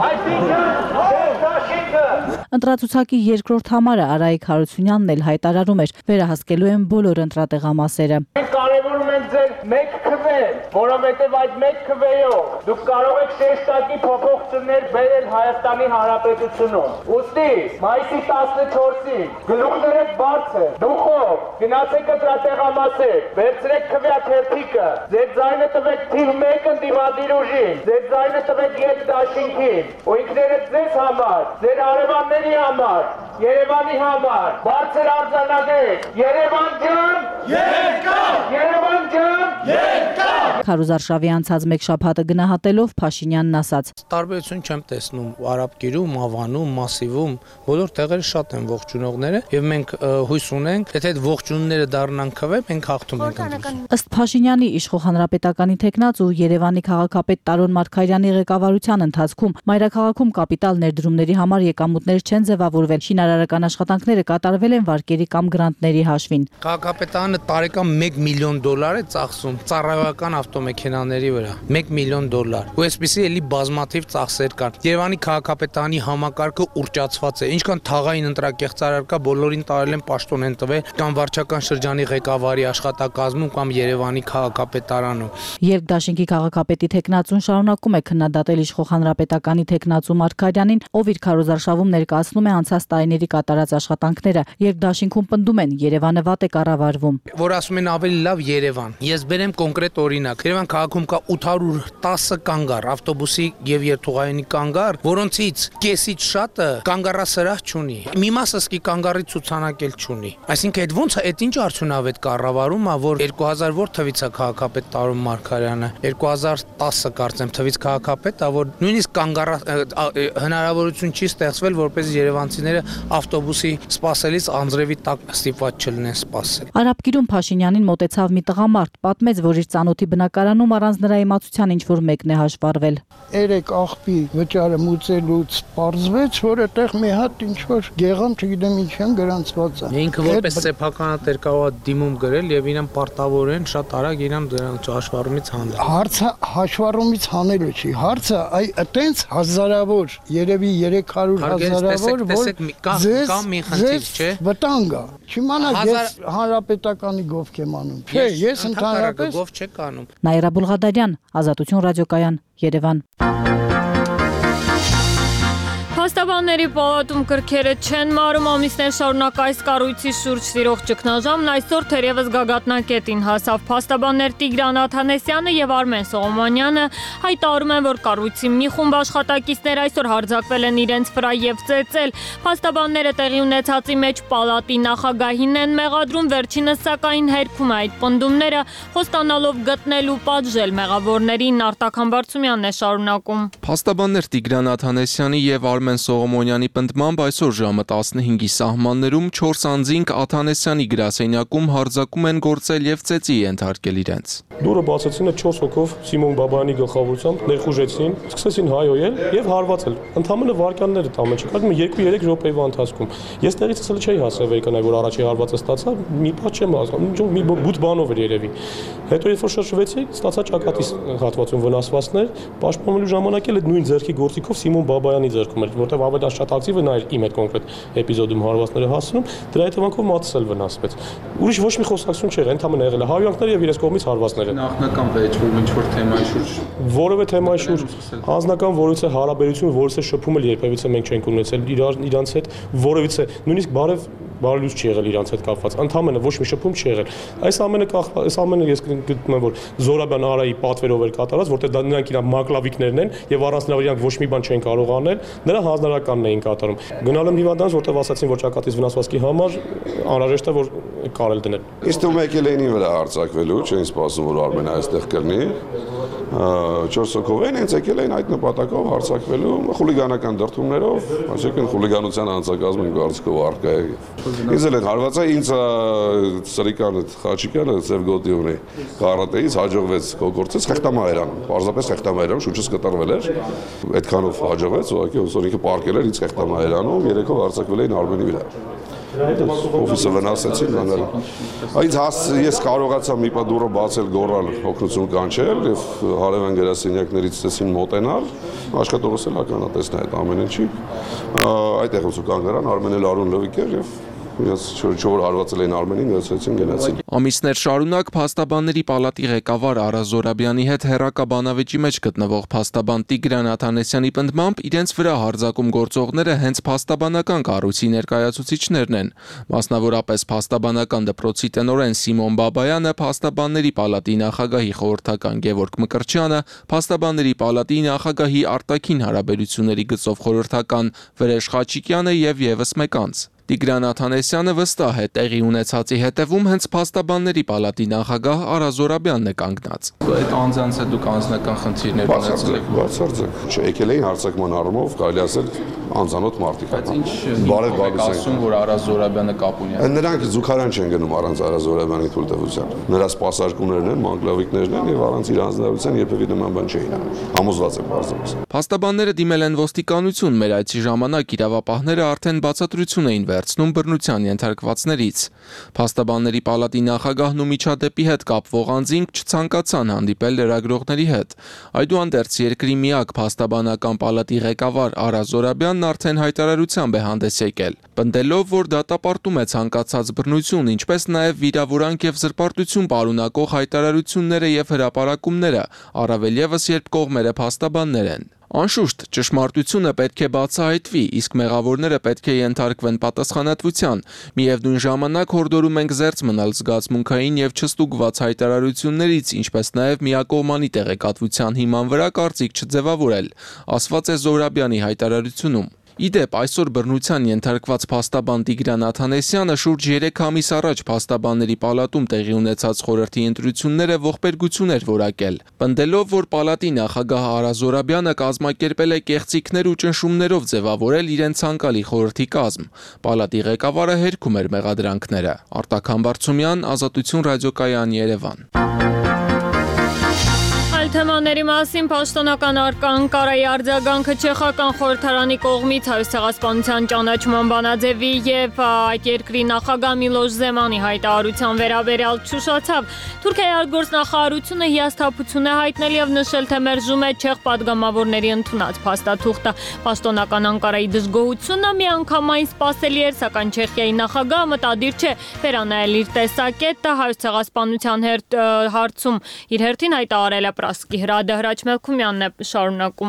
այսինքն դաշինքը։ Ընտրացուցակի երկրորդ համարը Արայիկ Հարությունյանն էլ հայտարարում էր, վերահսկելու են բոլոր ընտրատեղամասերը։ Մենք կարևորում ենք ձեր մեկ քվե, որովհետև այդ մեկ քվեյով դուք կարող եք շեշտակի փոփոխություններ բերել Հայաստանի Հանրապետությունում։ Ուստի մայիսի տասնչորսին գլուխները բարձր, դուխով գնացեք ընտրատեղամասեր, վերցրեք քվեաթերթիկը, ձեր ձայնը տվեք թիվ մեկ ընդդիմադիր ուժին, ձեր ձայնը տվեք ելք-դաշինքին, ու ինքներդ ձեզ համար, ձեր հարևանների համար, Երևանի համար, բարձր արձանագրեք, Երևան ջան, երկա, Երևան ջան, երկա։ Քարոզ Արշավի անցած մեկ շաբաթը գնահատելով Փաշինյանն ասաց. Տարբերություն չեմ տեսնում Արաբկիրում, Ավանում, Մասիվում, բոլոր տեղերը շատ են ողջունողները եւ մենք հույս ունենք, եթե այդ ողջունները դառնան քվե, մենք հաղթում ենք ընտրություն։ Ըստ Փաշինյանի իշխող հանրապետականի թեկնածու Երևանի քաղաքապետ Տարոն Մարգարյանի ղեկավարության ընթացքում մայրաքաղաքում կապիտալ ներդրումների համար եկամուտներ չեն ձևավորվել, շինարարական աշխատանքները կատարվել են վարկերի կամ գրանտների հաշվին։ Քաղաքապետարանը տարեկան մեկ միլիոն դոլար է ծախսում ծառայական ավտոմեքենաների վրա, մեկ միլիոն դոլար։ Ու այսպեսի էլի բազմաթիվ ծախսեր կան։ Երևանի քաղաքապետարանի համակարգը ուռճացված է։ Ինչքան թաղային ընտրակեղծարար կա, բոլորին տարել են պաշտոն են տվել կամ վարչական շրջանի ղեկավարի աշխատակազմում կամ Երևանի քաղաքապետարանում։ Երբ դաշինքի քաղաքապետի թեկնածուն շարունակում է քննադատել իշխող հանրապետականի թեկնածու Մարգարյանին, ով իր քարոզարշավում ներկայացնում է անցած տարիների կատարած աշխատանքները, երբ դաշինքում պնդում են Երևանը վատ է կառավարվում։ Որ ասում են ավելի լավ Երևան։ Ես բերեմ կոնկրետ օրինակ։ Երևան քաղաքում կա ութ հարյուր տասը կանգառ, ավտոբուսի եւ երթուղայինի կանգառ, որոնցից կեսից շատը կանգառասրահ չունի։ Մի մասը սկի կանգառի ցուցանակել չունի։ Այսինքն այդ ոնց է, այդ ինչ արդյունավետ կառավարում է, որ երկու հազար որ թվից է քաղաքապետ Տարոն Մարգարյանը, երկու հազար տասը կարծեմ թվից քաղաքապետ է, որ նույնիսկ կանգառ հնարավորություն չի ստեղծվել, որպես երևանցիները ավտոբուսի սպասելիս անձրևի տակ ստիպված չլինեն սպասել։ Արաբկիրում Փաշինյանին մոտեցավ մի տղամարդ, պատմեց, որ իր ծանոթի բնակարանում առանց նրա իմացության ինչ որ մեկն է հաշվառվել։ Երեք աղբի վճարը մուծելուց պարզվեց, որ այդտեղ մի հատ ինչ որ գեղամ, չգիտեմ ինչ են գրանցված է։ Ինքը որպես սեփականատեր կարող է դիմում գրել եւ իրան պարտավորեն շատ արագ իրան դրանց հաշվառումից հանել։ Հարցը հաշվառումից հանելը չի, հարցը այ այտենց հազարավոր, երևի երեք հարյուր հազարավոր, որ կա մի խնդիր, չէ։ Վտանգ է։ Չիմանա ես հանրապետականի գովք եմ անում։ Չէ, ես ընդհանրապես գով չեք անում։ Նաիրա Բուլղադարյան, Ազատություն ռադիոկայան, Երևան։ Փաստաբանների պալատում կրքերը չեն մարում, ամիսներ շարունակ այս կառույցի շուրջ տիրող ճգնաժամն այսօր թերևս գագաթնակետին հասավ։ Փաստաբաններ Տիգրան Աթանեսյանը եւ Արմեն Սողոմոնյանը հայտարարում են, որ կառույցի մի խումբ աշխատակիցներ այսօր հարձակվել են իրենց վրա եւ ծեծել։ Փաստաբանները տեղի ունեցածի մեջ պալատի նախագահին են մեղադրում, վերջինս սակայն հերքում է այդ պնդումները, խոստանալով գտնել ու պատժել մեղավորներին։ Արտակ Համբարձումյանն է շարունակում։ Փաստաբաններ Տիգրան Աթանեսյանի եւ Արմեն Սողոմոնյանի պնդմամբ այսօր ժամը տասնհինգի սահմաններում չորս անձինք Աթանեսյանի գրասենյակում հարձակում են գործել եւ ծեծի ենթարկել իրենց։ Դուրը բացեցին չորս հոգով Սիմոն Բաբայանի գլխավորությամբ ներխուժեցին, սկսեցին հայոյել եւ հարվածել։ Ընդամենը վարքյաններ դա ամեն չկար, երկու-երեք րոպեվա ընթացքում։ Ես տեղից ասել չէի հասել վերկնայ, որ առաջի հարվածը ստացա, մի բան չեմ հասկանում, մի բուտ բանով էր երևի։ Հետո երբ որ շրջվեցի, ստացա ճակատի հատվածում վնասվածքներ, պաշտպանելու ժամանակ էլ այդ նույն ձեռքի գործիքով Սիմոն Բաբայանի ձեռքում էր, որտեղ ավելի շատ ակտիվը նա էր իմ այդ կոնկրետ էպիզոդում հարվածները հասնում, դրա հետևանքով մատս էլ վնասվեց։ Ուրիշ ոչ մի խոսակցություն չէր, ընդհանրապես եղել է հայոյանքները եւ իրենց կողմից հարվածները։ Նախնական վեճ, որ ինչ որ թեմայի շուրջ որևէ թեմայի շուրջ անձնական որևիցե հարաբերություն, որևիցե շփում էլ երբևիցե մենք չենք ունեցել իրանց հետ, որևիցե նույնիսկ բարև բարելույց չի եղել իրանց հետ կապված, ընդհանրապես ոչ մի շփում չի եղել։ Այս ամենը այս ամենը ես գտնում եմ, որ Զորաբյան Արայի պատվերով էր կատարած, որտեղ դա նրանք իրար մակլավիկներն են եւ առանց նրա իրանք ոչ մի բան չեն կարող անել, նրա հանձնարարականն էին կատարում։ Գնալ եմ հիվանդանոց, որտեղ ասացին, որ ճակատից վնասվածքի համար անհրաժեշտ է որ կարել դնել։ Իսկ դու եկել էին վրա հարցակվելու, չէին սպասում, որ Արմենը այստեղ կլինի։ չորս հոգով են հենց եկել էին այդ նպատակով հարցակվելու խուլիգանական դրդումներով, այսինքն խուլիգանության անձակազմին կարծիքով առկա է։ Ինձ էլ են հարվածա, ինձ Սրիկանը Խաչիկյանը ծև գոտի ունի կարատեից հաջողվեց կոկորցեց խեղտամահերան, պարզապես խեղտամահերան շուրջս կտրվել էր, այդքանով հաջողվեց, ուղղակի ոնց որ ինքը պարկել էր ինձ խեղտամահերանում, երեքով հարցակվել էին Արմենի վրա։ Օֆիսը վնասեցին մանգալ։ Այդ հաս ես կարողացա մի պա դուրը բացել, գոռալ, օգնություն կանչել եւ հարևան գրասենյակներից ցեցին մոտենալ, աշխատողս էլ ականատեսն է այդ ամեն ինչի։ Այդտեղ ոնց կան գրան Արմենել Արուն Լվիկ էր եւ Ես չոր հարվածել էին Արմենին, գացեցին գնացին։ Ամիսներ շարունակ փաստաբանների պալատի ղեկավար Արա Զորաբյանի հետ հերակա բանավեճի մեջ գտնվող փաստաբան Տիգրան Աթանեսյանի պնդմամբ իրենց վրա հարձակում գործողները հենց փաստաբանական կառույցի ներկայացուցիչներն են։ Մասնավորապես փաստաբանական դպրոցի տնօրեն Սիմոն Բաբայանը, փաստաբանների պալատի նախագահի խորհրդական Գևորգ Մկրտչյանը, փաստաբանների պալատի նախագահի արտաքին հարաբերությունների գծով խորհրդական Վրեժ Խաչիկյանը եւ եւս մեկ անձ։ Տիգրան Աթանեսյանը վստահ է տեղի ունեցածի հետևում հենց փաստաբանների պալատի նախագահ Արա Զորաբյանն է կանգնած։ Այդ անձանց հետ դուք անձնական խնդիրներ ունեցել եք։ Բացարձակ, չեկել էին հարցակման առումով, կարելի ասել անձանոտ մարդիկ։ Բայց ինչ բարև ասում, որ Արա Զորաբյանը կապ ունի։ Նրանք զուգարան չեն գնում առանց Արա Զորաբյանի թույլտվության։ Նրա սպասարկումներն են, մանկլավիկներն են եւ առանց իր անձնավորության երբևէ նման բան չէին անում։ Համոզված եմ բարձրապես։ Փաստաբանները դիմել են ոստիկանություն, մեր այցի ժամանակ իրավապահները արդեն բացատրություն էին վերցնում բռնության ենթարկվածներից։ Փաստաբանների պալատի նախագահն ու միջադեպի հետ կապվող անձինք չցանկացան հանդիպել լրագրողների հետ։ Այդուհանդերձ երկրի միակ փաստաբանական պալատի ղեկավար Արա Զորաբյանն արդեն հայտարարությամբ է հանդես եկել, պնդելով, որ դատապարտում է ցանկացած բռնություն, ինչպես նաև վիրավորանք եւ զրպարտություն պարունակող հայտարարությունները եւ հրապարակումները, առավել եւս երբ կողմերը փաստաբաններ են։ Անշուշտ ճշմարտությունը պետք է բացահայտվի, իսկ մեղավորները պետք է ենթարկվեն պատասխանատվության։ Միևնույն ժամանակ հորդորում ենք զերծ մնալ զգացմունքային եւ չստուգված հայտարարություններից, ինչպես նաեւ միակողմանի տեղեկատվության հիման վրա կարծիք չձևավորել, ասված է Զորաբյանի հայտարարությունում։ Իդեպ այսօր բռնության ենթարկված փաստաբան Տիգրան Աթանեսյանը շուրջ երեք ամիս առաջ փաստաբանների պալատում տեղի ունեցած խորհրդի ընտրությունները ողբերգություն էր որակել, պնդելով, որ պալատի նախագահ Արա Զորաբյանը կազմակերպել է կեղծիքներ ու ճնշումներով ձևավորել իրեն ցանկալի խորհրդի կազմ։ Պալատի ղեկավարը հերքում էր մեղադրանքները։ Արտակ Համբարձումյան, Ազատություն ռադիոկայան, Երևան։ Թեմաների մասին պաշտոնական առկա Անկարայի արձագանքը Չեխական խորհրդարանի կողմից Հայոց ցեղասպանության ճանաչման բանաձևի եւ այդ երկրի նախագահ Միլոշ Զեմանի հայտարարության վերաբերյալ չուշացավ։ Թուրքիայի արտգործնախարարությունը հիասթափություն է հայտնել եւ նշել, թե մերժում է չեխ падգամավորների ընդունած փաստաթուղթը։ Պաշտոնական Անկարայի դժգոհությունը միանգամայն սպասելի էր, սակայն Չեխիայի նախագահը մտադիր չէ վերանայել իր տեսակետը Հայոց ցեղասպանության հարցում։ Իր հերթին հայտարարել է Պրասկի Հրադադար Մելքումյանն է շարունակում։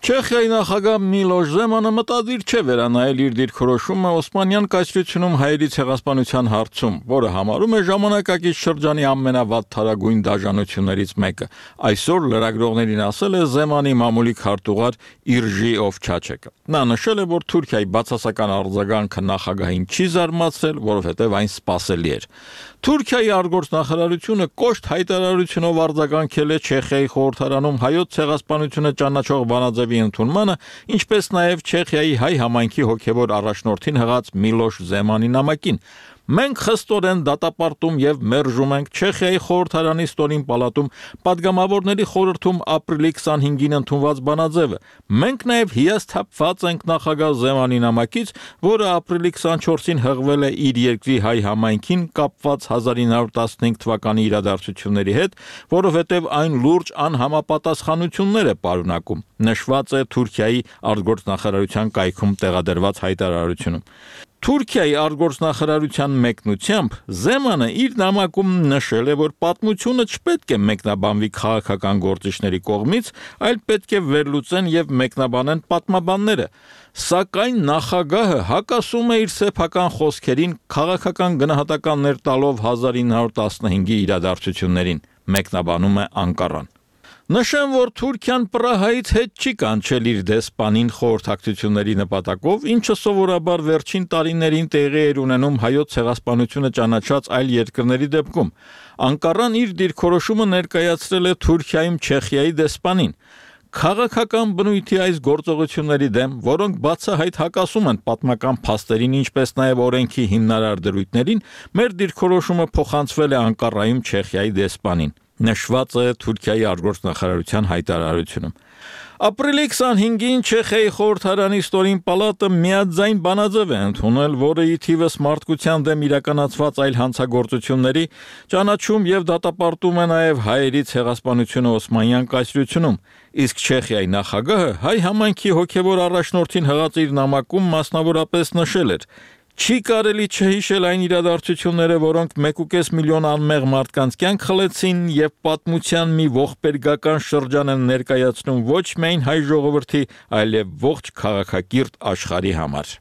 Չեխիայի նախագահ Միլոշ Զեմանը մտադիր չէ վերանայել իր դիրքորոշումը Օսմանյան կայսրությունում հայերի ցեղասպանության հարցում, որը համարում է ժամանակակից շրջանի ամենավատ թարագույն դաժանություններից մեկը։ Այսօր լրագրողներին ասել է Զեմանի մամուլի քարտուղար Իրժի Օվչաչեկը։ Նա նշել է, որ Թուրքիայի բացասական արձագանքը նախագահին չի զարմացրել, որովհետև այն սպասելի էր։ Թուրքիայի արտգործնախարարությունը կոշտ հայտարարությունով արձագանքել է Չեխիայի խորհրդարանում հայոց ցեղասպանությունը ճանաչող բանաձևի ընդունմանը, ինչպես նաև Չեխիայի հայ համայնքի հոգևոր առաջնորդին հղած Միլոշ Զեմանի նամակին։ Մենք խստորեն դատապարտում եւ մերժում ենք Չեխիայի խորհրդարանի ստորին պալատում падգամավորների խորհրդում ապրիլի քսանհինգին ընդունված բանաձևը։ Մենք նաև հիասթափված ենք նախագահ Զեմանի նամակից, որը ապրիլի քսանչորսին հղվել է իր երկրի հայ համայնքին կապված հազար ինը հարյուր տասնհինգ թվականի իրադարձությունների հետ, որովհետև այն լուրջ անհամապատասխանություններ է պարունակում, նշված է Թուրքիայի արտգործնախարարության կայքում տեղադրված հայտարարությունում։ Թուրքիայի արտգործնախարարության մեկնությամբ Զեմանը իր նամակում նշել է, որ պատմությունը չպետք է մեկնաբանվի քաղաքական գործիչների կողմից, այլ պետք է վերլուծեն եւ մեկնաբանեն պատմաբանները։ Սակայն նախագահը հակասում է իր սեփական խոսքերին քաղաքական գնահատականներ տալով հազար ինը հարյուր տասնհինգի իրադարձություններին, մեկնաբանում է Անկարան։ Նշեմ, որ Թուրքիան Պրահայից հետ չի կանչել իր դեսպանին խորհրդակցությունների նպատակով, ինչը սովորաբար վերջին տարիներին տեղի էր ունենում հայոց ցեղասպանությունը ճանաչած այլ երկրների դեպքում։ Անկարան իր դիրքորոշումը ներկայացրել է Թուրքիայում Չեխիայի դեսպանին։ Քաղաքական բնույթի այս գործողությունների դեմ, որոնք բացահայտ հակասում են պատմական փաստերին, ինչպես նաև օրենքի հիմնարար դրույթներին, մեր դիրքորոշումը փոխանցվել է Անկարայում Չեխիայի դեսպանին, նշված է Թուրքիայի արտգործնախարարության հայտարարությունում։ Ապրիլի քսանհինգին Չեխիայի խորհրդարանի ստորին պալատը միաձայն բանաձև է ընդունել, որը ի թիվս մարդկության դեմ իրականացված այլ հանցագործությունների ճանաչում եւ դատապարտում է նաև հայերի ցեղասպանությունը Օսմանյան կայսրությունում, իսկ Չեխիայի նախագահը հայ համայնքի հոգևոր առաջնորդին հղած իր նամակում մասնավորապես նշել էր. Չի կարելի չհիշել այն իրադարձությունները, որոնք մեկուկես միլիոն անմեղ մարդկանց կյանք խլեցին եւ պատմության մի ողբերգական շրջան են ներկայացնում ոչ միայն հայ ժողովրդի, այլև ողջ քաղաքակիրթ աշխարհի համար։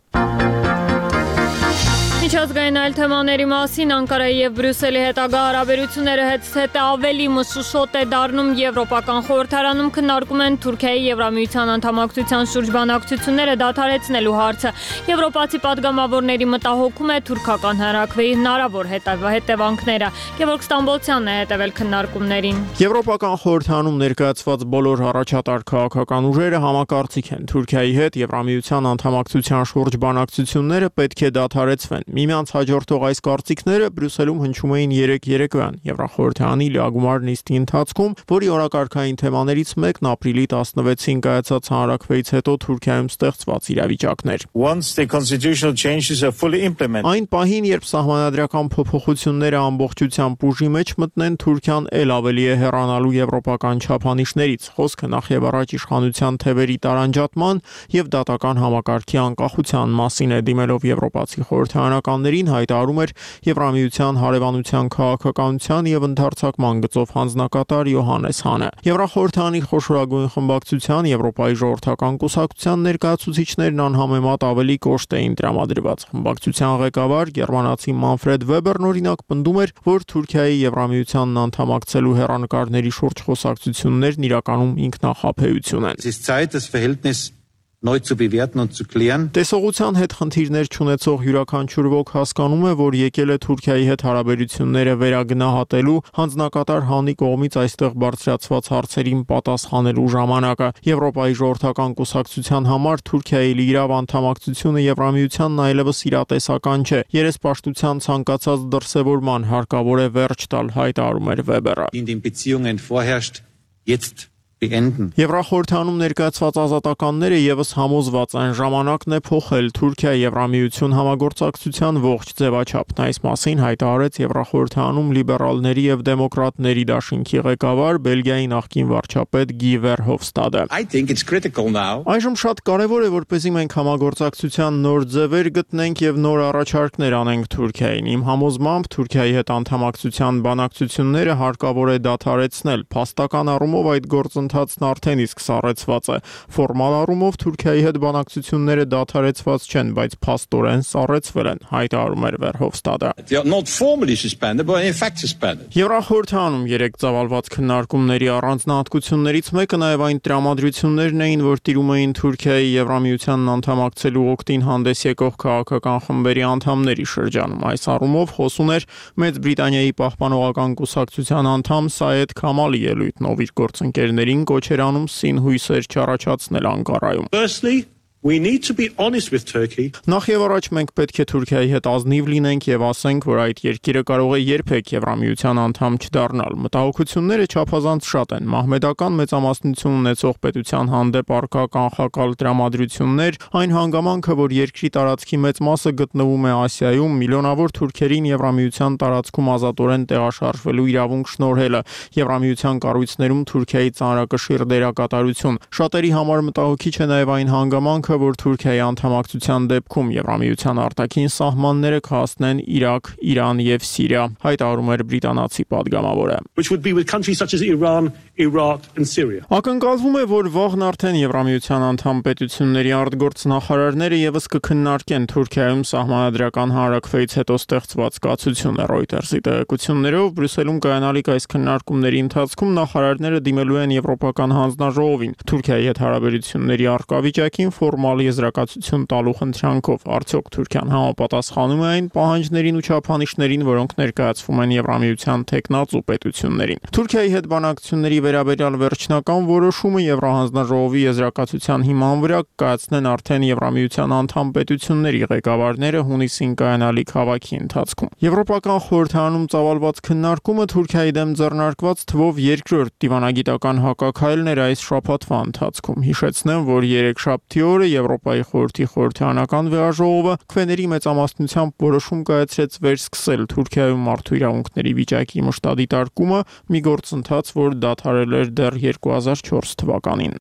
Միջազգային այլ թեմաների մասին Անկարայի եւ Բրյուսելի հետագա հարաբերությունները հետզհետե ավելի մշուշոտ է դառնում Եվրոպական խորհրդարանում քննարկում են Թուրքիայի Եվրամիության անդամակցության շուրջ բանակցությունները դադարեցնելու հարցը։ Եվրոպացի падգամավորների մտահոգում է թուրքական հանրաքվեի հնարավոր հետևանքները։ Գևորգ Ստամբոլցյանն է հետևել քննարկումներին։ Եվրոպական խորհրդարանում ներկայացված բոլոր առաջատար քաղաքական ուժերը համակարծիք են Թուրքիայի հետ Եվրամիության անդամակցության շուրջ բանակցությունները պետք է դադարեցվեն։ Միմյանց հաջորդող այս կարծիքները Բրյուսելում հնչում էին երեկ երեկոյան Եվրախորհրդարանի լիագումար նիստի ընթացքում, որի օրակարգային թեմաներից մեկն ապրիլի տասնվեցին կայացած հանրաքվեից հետո Թուրքիայում ստեղծված իրավիճակն էր։ Այն պահին, երբ սահմանադրական փոփոխությունները ամբողջությամբ ուժի մեջ մտնեն, Թուրքիան ել ավելի է հեռանալու եվրոպական չափանիշներից։ Խոսքը նախ եւ առաջ իշխանության թևերի տարանջատման եւ դատական համակարգի անկախության մասին է, դիմելով եվրոպացի խորհրդարանականներին հայտարարում էր Եվրամիության հարևանության քաղաքականության եւ ընդարձակման գծով հանձնակատար Յոհանես Հանը։ Եվրախորհրդարանի խոշորագույն խմբակցության Եվրոպայի ժողովրդական կուսակցության ներկայացուցիչներն անհամեմատ ավելի կոշտ էին տրամադրված։ Խմբակցության ղեկավար գերմանացի Մանֆրեդ Վեբերն օրինակ պնդում էր, որ Թուրքիայի Եվրամիությանն անդամակցելու հեռանկարների շուրջ խոսակցություններն իրականում ինքնախաբեություն են։ Տեսողության հետ խնդիրներ չունեցող յուրաքանչյուր ոք հասկանում է, որ եկել է Թուրքիայի հետ հարաբերությունները վերագնահատելու, հանձնակատար Հանի կողմից այստեղ բարձրացված հարցերին պատասխանելու ժամանակը։ Եվրոպայի ժողովրդական կուսակցության համար Թուրքիայի լիիրավ անդամակցությունը Եվրամիությանն այլևս իրատեսական չէ։ Երեսպաշտության ցանկացած դրսևորման հարկավոր է վերջ տալ, հայտարարում էր Վեբերը։ Եվրախորհրդարանում ներկայացված ազատականները եւս համոզված են ժամանակն է փոխել Թուրքիա-Եվրամիություն համագործակցության ողջ ձևաչափն։ Այս մասին հայտարարեց Եվրախորհրդարանում լիբերալների եւ դեմոկրատների դաշինքի ղեկավար Բելգիայի նախկին վարչապետ Գի Վերհովստադը։ Այժմ շատ կարեւոր է, որպեսզի մենք համագործակցության նոր ձևեր գտնենք եւ նոր առաջարկներ անենք Թուրքիային։ Իմ համոզմամբ Թուրքիայի հետ անդամակցության բանակցությունները հարկավոր է դադարեցնել։ Փաստական առումով այդ գործընթացը ընթացն արդեն իսկ սառեցված է։ Ֆորմալ առումով Թուրքիայի հետ բանակցությունները դադարեցված չեն, բայց փաստորեն սառեցվել են, հայտարարում էր Վերհովստադը։ Եվրախորհրդանում երեք ծավալված քննարկումների առանձնահատկություններից մեկը նաև այն տրամադրություններն էին, որ տիրում էին Թուրքիայի Եվրամիությանն անդամակցելու օգտին հանդես եկող քաղաքական խմբերի անդամների շրջանում։ Այս առումով խոսուն էր Մեծ Բրիտանիայի պահպանողական կուսակցության անդամ Սայեդ Քամալի ելույթն, ով իր գործընկերներին կոչ էր անում սին-հույսեր չառաջացնել Անկարայում։ We need to be honest with Turkey. Նախ եւ առաջ մենք պետք է Թուրքիայի հետ ազնիվ լինենք եւ ասենք, որ այդ երկիրը կարող է երբեք Եվրամիության անդամ չդառնալ։ Մտահոգությունները չափազանց շատ են։ Մահմեդական մեծամասնություն ունեցող պետության հանդեպ առկա կանխակալ տրամադրություններ, այն հանգամանքը, որ երկրի տարածքի մեծ մասը գտնվում է Ասիայում, միլիոնավոր թուրքերին Եվրամիության տարածքում ազատորեն տեղաշարժվելու իրավունք շնորհելը, Եվրամիության կառույցներում Թուրքիայի ծանրակշիռ դերակատարություն։ Շատերի համար մտահոգիչ է նաեւ այն հանգամանքը, որ Թուրքիայի անդամակցության դեպքում Եվրամիության արտաքին սահմանները կհասնեն Իրաք, Իրան եւ Սիրիա, հայտարարում էր բրիտանացի падգամավորը։ Which would be with countries such as Iran, Iraq and Syria. Ակնկալվում է, որ վաղն արդեն Եվրամիության անդամ պետությունների արտգործնախարարները եւս կքննարկեն Թուրքիայում սահմանադրական հանրակրվեից հետո ստեղծված կացությունը։ Reuters-ի տեղեկություններով Բրյուսելում կայանալիք այս քննարկումների ընթացքում նախարարները դիմելու են Եվրոպական հանձնաժողովին Թուրքիայի հետ հարաբերությունների արկավիճակին ֆորմալ եզրակացություն տալու խնդրանքով։ Արդյոք Թուրքիան համապատասխանում է այն պահանջներին ու չափանիշներին, որոնք ներկայացվում են Եվրամիության տեխնացու պետություններին։ Թուրքիայի հետ բանակցությունների վերաբերյալ վերջնական որոշումը Եվրահանձնաժողովի եզրակացության հիման վրա կայացնեն արդեն Եվրամիության անդամ պետությունների ղեկավարները հունիսին կայանալիք հավաքի ընթացքում։ Եվրոպական խորհրդարանում ծավալված քննարկումը Թուրքիայի դեմ ձեռնարկված թվով երկրորդ դիվանագիտական հակաքայլն էր այս շաբաթվա ընթացքում։ Հիշեցնեմ, որ երեքշաբթի օրը Եվրոպայի խորհրդի խորհրդարանական վեհաժողովը քվեների մեծամասնությամբ որոշում կայացրեց վերսկսել Թուրքիայում մարդու իրավունքների վիճակի մշտադիտարկումը, մի գործընթաց, որ դադարել էր դեռ երկու հազար չորս թվականին։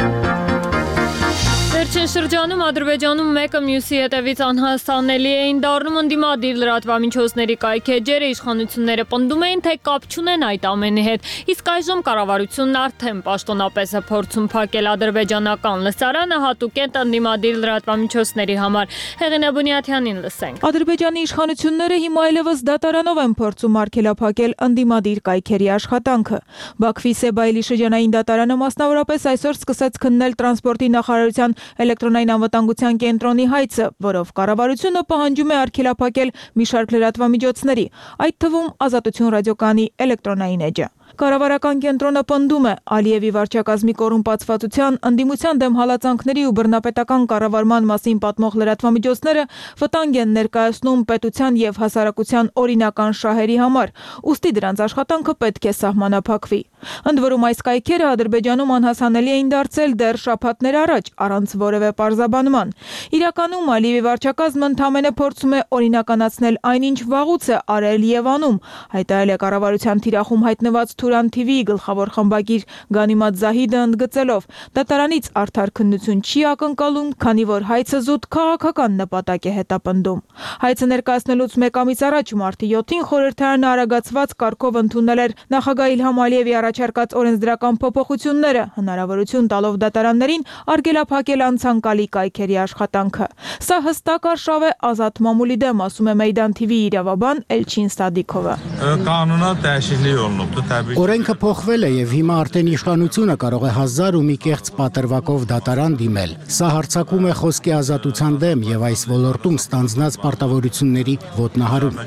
Վերջին շրջանում Ադրբեջանում մեկը մյուսի հետևից անհասանելի էին դառնում, ընդդիմադիր լրատվամիջոցների կայքեջերը, իշխանությունները պնդում էին, թե կապ չունեն այդ ամենի հետ, իսկ այժմ կառավարությունն արդեն պաշտոնապես է փորձում փակել ադրբեջանական լսարանը հատուկենտ ընդդիմադիր լրատվամիջոցների համար։ Հեղինե Բունյաթյանին լսենք։ Ադրբեջանի իշխանությունները հիմա այլևս դատարանով են փորձում արգելափակել ընդդիմադիր կայքերի աշխատանքը։ Բաքվի Սեբայելի շրջանային դատարանը մասնավորապես այսօր սկսեց քննել տրանսպորտի նախարարության էլեկտրոնային անվտանգության կենտրոնի հայցը, որով կառավարությունը պահանջում է արգելափակել մի շարք լրատվամիջոցների, այդ թվում Ազատություն ռադիոկայանի էլեկտրոնային էջը։ Կառավարական կենտրոնը պնդում է Ալիևի վարչակազմի կոռումպացվածության, ընդդիմության դեմ հալածանքների ու բռնապետական կառավարման մասին պատմող լրատվամիջոցները վտանգ են ներկայացնում պետության եւ հասարակության օրինական շահերի համար, ուստի դրանց աշխատանքը պետք է սահմանափակվի։ Ընդ որում այս կայքերը Ադրբեջանում անհասանելի էին դարձել դեռ շաբաթներ առաջ, առանց որևէ պարզաբանման։ Իրականում Ալիևի վարչակազմը ընդամենը փորձում է օրինականացնել այնինչ վաղուց է արել եւ անում, հայտարարել է կառավարության թիրախում հայտնված Թուրան թի վիի գլխավոր խմբագիր Գանիմատ Զահիդը ընդգծելով. դատարանից արդար քննություն չի ակնկալում, քանի որ հայցը զուտ քաղաքական նպատակ է հետապնդում։ Հայցը ներկայացնելուց մեկ ամիս առաջ մարտի յոթին խորհրդարանը արագացված կարգով ընդունել էր նախագահ Իլհամ Ալիևի առաջարկած օրենսդրական փոփոխությունները, հնարավորություն տալով դատարաններին արգելափակել անցանկալի կայքերի աշխատանքը։ Սա հստակ արշավ է ազատ մամուլի դեմ, ասում է Մեյդան թի վիի իրավաբան Էլչին Ստադիկովը։ Կանոնը դաշիլի ոլնոb Օրենքը փոխվել է եւ հիմա արդեն իշխանությունը կարող է հազար ու մի կեղծ պատրվակով դատարան դիմել։ Սա հարձակում է խոսքի ազատության դեմ եւ այս ոլորտում ստանձնած պարտավորությունների ոտնահարում։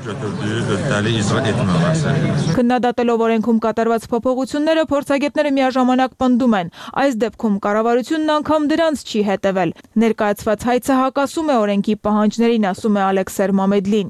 Քննադատելով օրենքում կատարված փոփոխությունները, փորձագետները միաժամանակ պնդում են, այս դեպքում կառավարությունն անգամ դրանց չի հետևել։ Ներկայացված հայցը հակասում է օրենքի պահանջներին, ասում է Ալեքսեր Մամեդլին։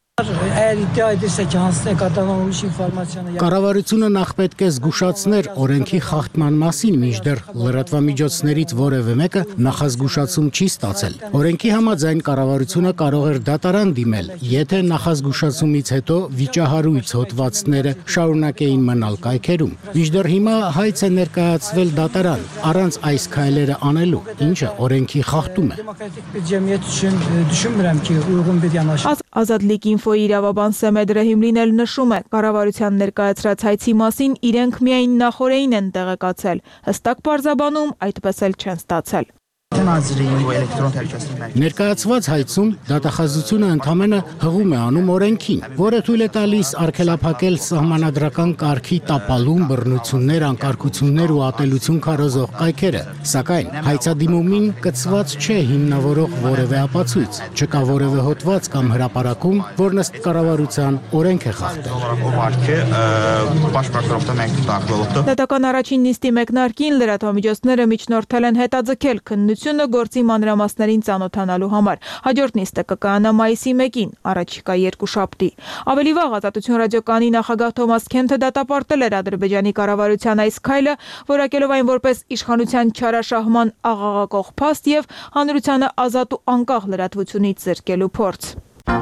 Կառավարությունը նախ պետք է զգուշացներ օրենքի խախտման մասին, մինչդեռ լրատվամիջոցներից որևէ մեկը նախազգուշացում չի ստացել։ Օրենքի համաձայն կառավարությունը կարող էր դատարան դիմել, եթե նախազգուշացումից հետո վիճահարույց հոդվածները շարունակեին մնալ կայքերում։ Մինչդեռ հիմա հայց է ներկայացվել դատարան, առանց այս քայլերը անելու, ինչը օրենքի խախտում է։ Ազատլիկ ինֆոյի իրավաբան Սեմեդ Ռեհիմլին էլ նշում է, կառավարության ներկայացրած հայցի մասին իրենք միայն նախօրեին են տեղեկացել, հստակ պարզաբանում այդպես էլ չեն ստացել։ Ներկայացված հայցում դատախազությունը ընդամենը հղում է անում օրենքին, որը թույլ է տալիս արգելափակել սահմանադրական կարգի տապալում, բռնություններ, անկարգություններ ու ատելություն քարոզող կայքերը, սակայն հայցադիմումին կցված չէ հիմնավորող որևէ ապացույց, չկա որևէ հոդված կամ հրապարակում, որն ըստ կառավարության օրենք է խախտել։ Դատական առաջին նիստի մեկնարկին լրատվամիջոցները միջնորդել են հետաձգել քննությունը գործի մանրամասներին ծանոթանալու համար։ Հաջորդ նիստը կկայանա մայիսի մեկին, առաջիկա երկուշաբթի։ Ավելի վաղ Ազատություն ռադիոկայանի նախագահ Թոմաս Քենթը դատապարտել էր Ադրբեջանի կառավարության այս քայլը, որակելով այն որպես իշխանության չարաշահման աղաղակող փաստ եւ հանրությանը ազատ ու անկախ լրատվությունից զրկելու փորձ։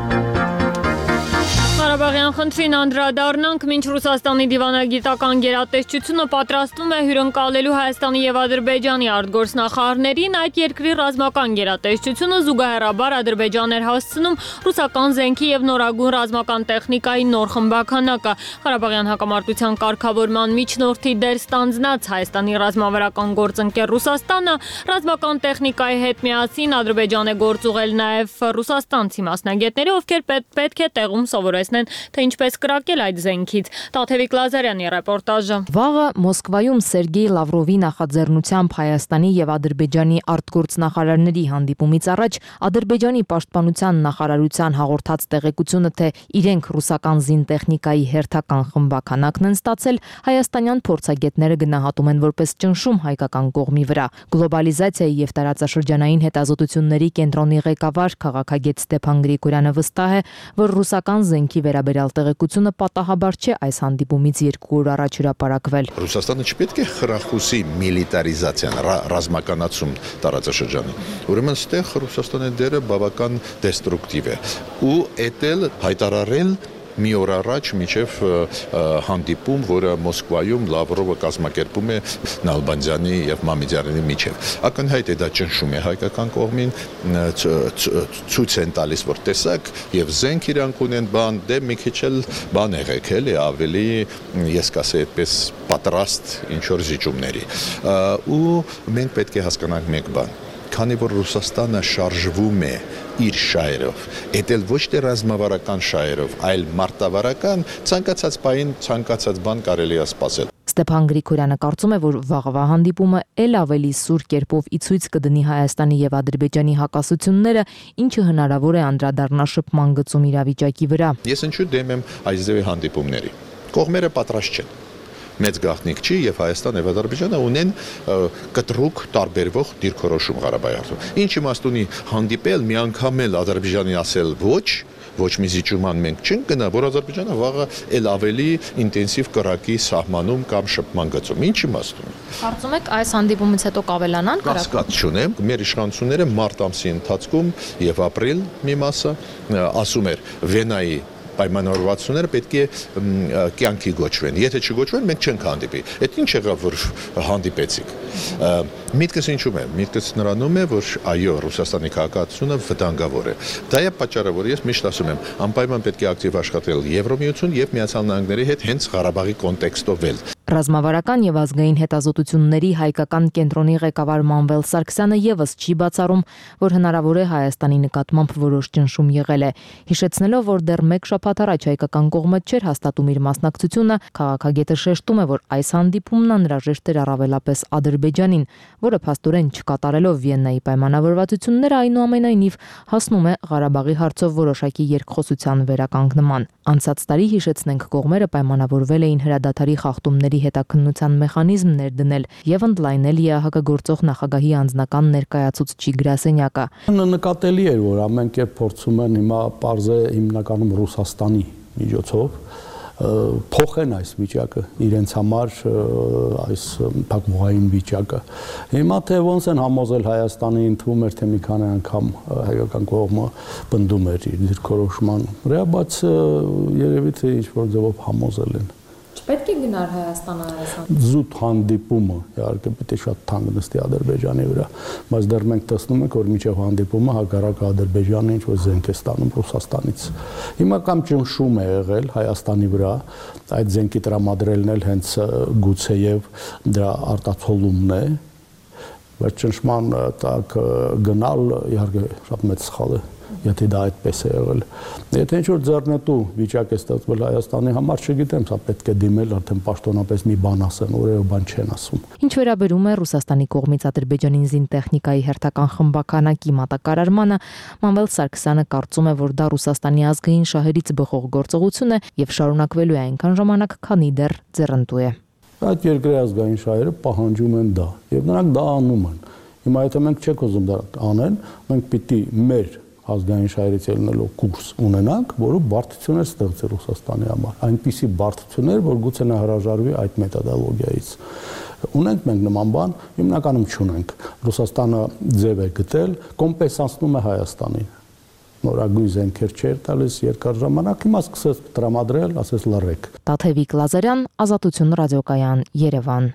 Ղարաբաղյան խնդրին անդրադառնանք, մինչ Ռուսաստանի դիվանագիտական գերատեսչությունը պատրաստվում է հյուրընկալելու Հայաստանի եւ Ադրբեջանի արտգործնախարարներին, այդ երկրի ռազմական գերատեսչությունը զուգահեռաբար Ադրբեջան էր հասցնում ռուսական զենքի եւ նորագույն ռազմական տեխնիկայի նոր խմբականակը։ Ղարաբաղյան հակամարտության կարգավորման միջնորդի դեր ստանձնած Հայաստանի ռազմավարական գործընկեր Ռուսաստանը ռազմական տեխնիկայի հետ միասին Ադրբեջան է գործ ուղղել նաեւ ռուսաստանցի մասնագետների, ովքեր պետք է տեղում սովորեցնեն թե ինչպես կրակել այդ զենքից։ Տաթևիկ Լազարյանի ռեպորտաժը։ Վաղը Մոսկվայում Սերգեյ Լավրովի նախաձեռնությամբ Հայաստանի եւ Ադրբեջանի արտգործնախարարների հանդիպումից առաջ Ադրբեջանի պաշտպանության նախարարության հաղորդած տեղեկությունը, թե իրենք ռուսական զինտեխնիկայի հերթական խմբականակն են ստացել, հայաստանյան փորձագետները գնահատում են որպես ճնշում հայկական կողմի վրա։ Գլոբալիզացիայի եւ տարածաշրջանային հետազոտությունների կենտրոնի ղեկավար քաղաքագետ Ստեփան Գրիգորյանը վստահ է, որ ռուսական զենքի վերաբերյալ տեղեկությունը պատահաբար չէ այս հանդիպումից երկու օր առաջ հրապարակվել։ Ռուսաստանը չպետք է խրախուսի միլիտարիզացիան, ռազմականացում տարածաշրջանի։ Ուրեմն ստեղ Ռուսաստանի դերը բավական դեստրուկտիվ է ու էտել հայտարարել մի օր առաջ միջև հանդիպում, որը Մոսկվայում Լավրովը կազմակերպում է Նալբանդյանի եւ Մամեդյարյանի միջև։ Ակնհայտ է դա ճնշում է հայկական կողմին, ցույց են տալիս, որ տեսակ եւ զենք իրանք ունեն, բան դե մի քիչ էլ բան եղեք, էլի ավելի, ես կասեի այդպես, պատրաստ ինչ որ զիջումների։ Ու մենք պետք է հասկանանք մեկ բան, քանի որ Ռուսաստանը շարժվում է իր շահերով, էտել ոչ թե ռազմավարական շահերով, այլ մարտավարական, ցանկացած բան, ցանկացած բան կարելի է սպասել։ Ստեփան Գրիգորյանը կարծում է, որ վաղվա հանդիպումը ել ավելի սուր կերպով ի ցույց կդնի Հայաստանի եւ Ադրբեջանի հակասությունները, ինչը հնարավոր է անդրադառնա շփման գծում իրավիճակի վրա։ Ես ինչու դեմ եմ այս ձևի հանդիպումների։ Կողմերը պատրաստ չեն։ Մեծ գաղտնիք չի եւ Հայաստանը եւ Ադրբեջանը ունեն կտրուկ տարբերվող դիրքորոշում Ղարաբաղի հարցում։ Ինչ իմաստ ունի հանդիպել մի անգամ էլ Ադրբեջանի ասել ոչ, ոչ մի զիջման մենք չենք գնա, որ Ադրբեջանը վաղը էլ ավելի ինտենսիվ կրակի սահմանում կամ շփման գծում։ Ինչ իմաստ ունի։ Կարծում եք այս հանդիպումից հետո կավելանան կրակը։ Կասկած չունեմ, մեր իշխանությունները մարտ ամսի ընթացքում եւ ապրիլ մի մասը ասում էր Վենայի պայմանավորվածությունները պետք է կյանքի գոչվեն։ Եթե չգոչվեն, մենք չենք հանդիպի։ Այդ ինչ եղավ, որ հանդիպեցիք։ Միտքս ինչու՞մ է։ Միտքս նրանում է, որ այո, Ռուսաստանի քաղաքացիությունը վտանգավոր է։ Դա է պատճառը, որ ես միշտ ասում եմ, անպայման պետք է ակտիվ աշխատել Եվրոմիություն եւ Միացյալ Նահանգների հետ հենց Ղարաբաղի կոնտեքստով էլ։ Ռազմավարական եւ ազգային հետազոտությունների հայկական կենտրոնի ղեկավար Մանվել Սարգսյանը եւս չի բացառում, որ հնարավոր է Հայաստանի նկատմամբ որոշ ճնշում եղել է, հիշեցնելով, որ դեռ մեկ շաբաթ առաջ հայկական կողմը չէր հաստատում իր մասնակցությունը, քաղաքագետը շեշտում է, որ այս հանդիպումն անհրաժեշտ էր առավելապես Ադրբեջանին, որը փաստորեն չկատարելով Վիեննայի պայմանավորվածությունները այնուամենայնիվ հասնում է Ղարաբաղի հարցով որոշակի երկխոսության վերականգնման։ Անցած տարի, հիշեցնենք, կողմերը պայմանավորվել էին հրադադարի խախտումների հետաքննության մեխանիզմ ներդնել եւ ընդլայնել ԵԱՀԿ գործող նախագահի անձնական ներկայացուցչի գրասենյակը։ Նկատելի էր, որ ամեն կերպ փորձում են հիմա պարզե հիմնականում Ռուսաստանի միջոցով փոխեն այս վիճակը իրենց համար, այս փակուղային վիճակը։ Հիմա թե ոնց են համոզել Հայաստանին, թվում էր թե մի քանի անգամ հայկական կողմը պնդում էր իր դիրքորոշման վրա, բայց երևի թե ինչ որ ձևով համոզել են։ Պետք է գնար Հայաստան Հայաստան։ Զուտ հանդիպումը իհարկե պետք է շատ թանկ նստի Ադրբեջանի վրա, բայց դեռ մենք տեսնում ենք, որ միջև հանդիպումը հակառակ Ադրբեջանը ինչ որ զենք է ստանում Ռուսաստանից։ Հիմա կամ ճնշում է եղել Հայաստանի վրա, այդ զենքի տրամադրելն էլ հենց գուցեև դրա արտացոլումն է, բայց ճնշման տակ գնալ իհարկե շատ մեծ սխալ է, եթե դա այդպես է եղել։ Եթե ինչ-որ ձեռնտու վիճակ է ստեղծվել Հայաստանի համար, չգիտեմ, սա պետք է դիմել արդեն պաշտոնապես մի բան ասեն, որևէ բան չեն ասում։ Ինչ վերաբերում է Ռուսաստանի կողմից Ադրբեջանին զինտեխնիկայի հերթական խմբականակի մատակարարմանը, Մանվել Սարգսյանը կարծում է, որ դա Ռուսաստանի ազգային շահերից բխող գործողություն է եւ շարունակվելու է այնքան ժամանակ, քանի դեռ ձեռնտու է։ Այդ երկրի ազգային շահերը պահանջում են դա եւ նրանք դա անում են։ Հիմա եթե մենք չենք ուզում դա անեն, մենք պիտի մեր ազգային շահերից ելնելով կուրս ունենանք, որը բարդություններ ստեղծի Ռուսաստանի համար։ Այնպիսի բարդություններ, որ գուցե նա հրաժարվի այդ մեթոդոլոգիայից։ Ունենք մենք նման բան, հիմնականում չունենք։ Ռուսաստանը ձև է գտել, կոմպենսացնում է Հայաստանին։ Նորագույն զենքեր չէր տալիս երկար ժամանակ, հիմա սկսեց տրամադրել, ասես լռեք։ Տաթևիկ Լազարյան, Ազատություն ռադիոկայան, Երևան։